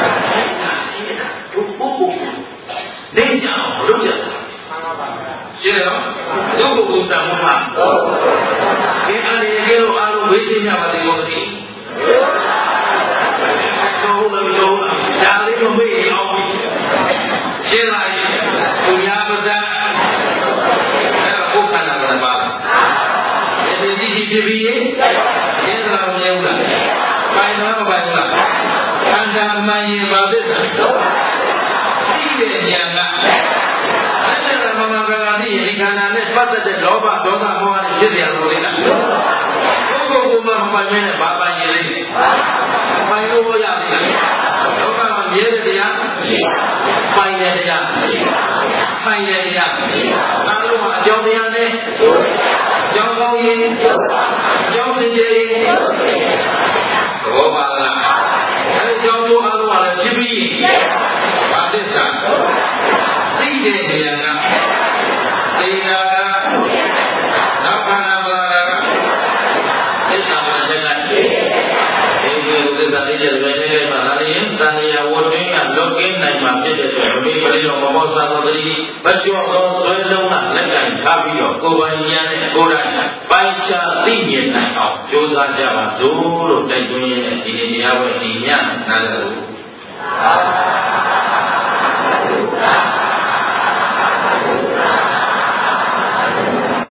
တို့ပုဂ္ဂိုလ်နေကြအောင်လုပ်ကြတာရှင်းရောဒုက္ခကိုတမ်းမှာဒီအနေနဲ့လို့အားလုံးဝေးရှင်းကြပါသေးလို့မသိတော့လည်းတော့ဒါလေးကိုမေ့အောင်ရှင်းလိုက်ဘုရားပဒအဲ့ဒါဘုခန္ဓာကပါဒီဒီဒီပြပြီးရင်ရင်းလာမရောလားပိုင်လားမပိုင်လားခန္ဓာမှန်ရင်ပါသစ္စာသိတဲ့ဉာဏ်ကအဲ့ဒါမမကလာသိရင်ဒီခန္ဓာနဲ့ပတ်သက်တဲ့လောဘဒေါသမောဟတွေဖြစ်เสียလို့လေလားကိုယ်ကိုယ်ကိုမှမပိုင်မဲနဲ့ဘာပိုင်နေလဲပိုင်လို့ရသေးလားလောကမှာမြဲတဲ့တရားပိုင်တဲ့တရားဆိုင်တဲ့တရားအားလုံးဟာအကြောင်းတရားနဲ့အကြောင်းကောင်းရင်အကြောင်းစင်ကြယ်ရင်ဘောပါလားအဲဒီကြောင့်တို့အားလုံးကလည်းဖြစ်ပြီးဘာသစ္စာသိတဲ့နေရာကသိတာကနောက်ခန္ဓာပါကသစ္စာမှာဆက်လိုက်ဒီလိုသစ္စာသိတဲ့ပဲနေလိုက်ပါလားလေတန်လျာဝတ်တွင်းကလွတ်ကင်းနိုင်မှာဖြစ်တဲ့အတွက်ဘုရားပရိယောမဘောစာသောတိမလျှော့သောဆွဲလုံးကလက်ကင်ထားပြီးတော့ကိုယ်ပိုင်ဉာဏ်နဲ့ကိုယ်တိုင်ပိုင်ချသိမြင်နိုင်အောင်ကြိုးစားကြပါစို့လို့တိုက်တွန်းရင်းနဲ့ဒီနေ့တရားဝဲဒီညနားလည်လို့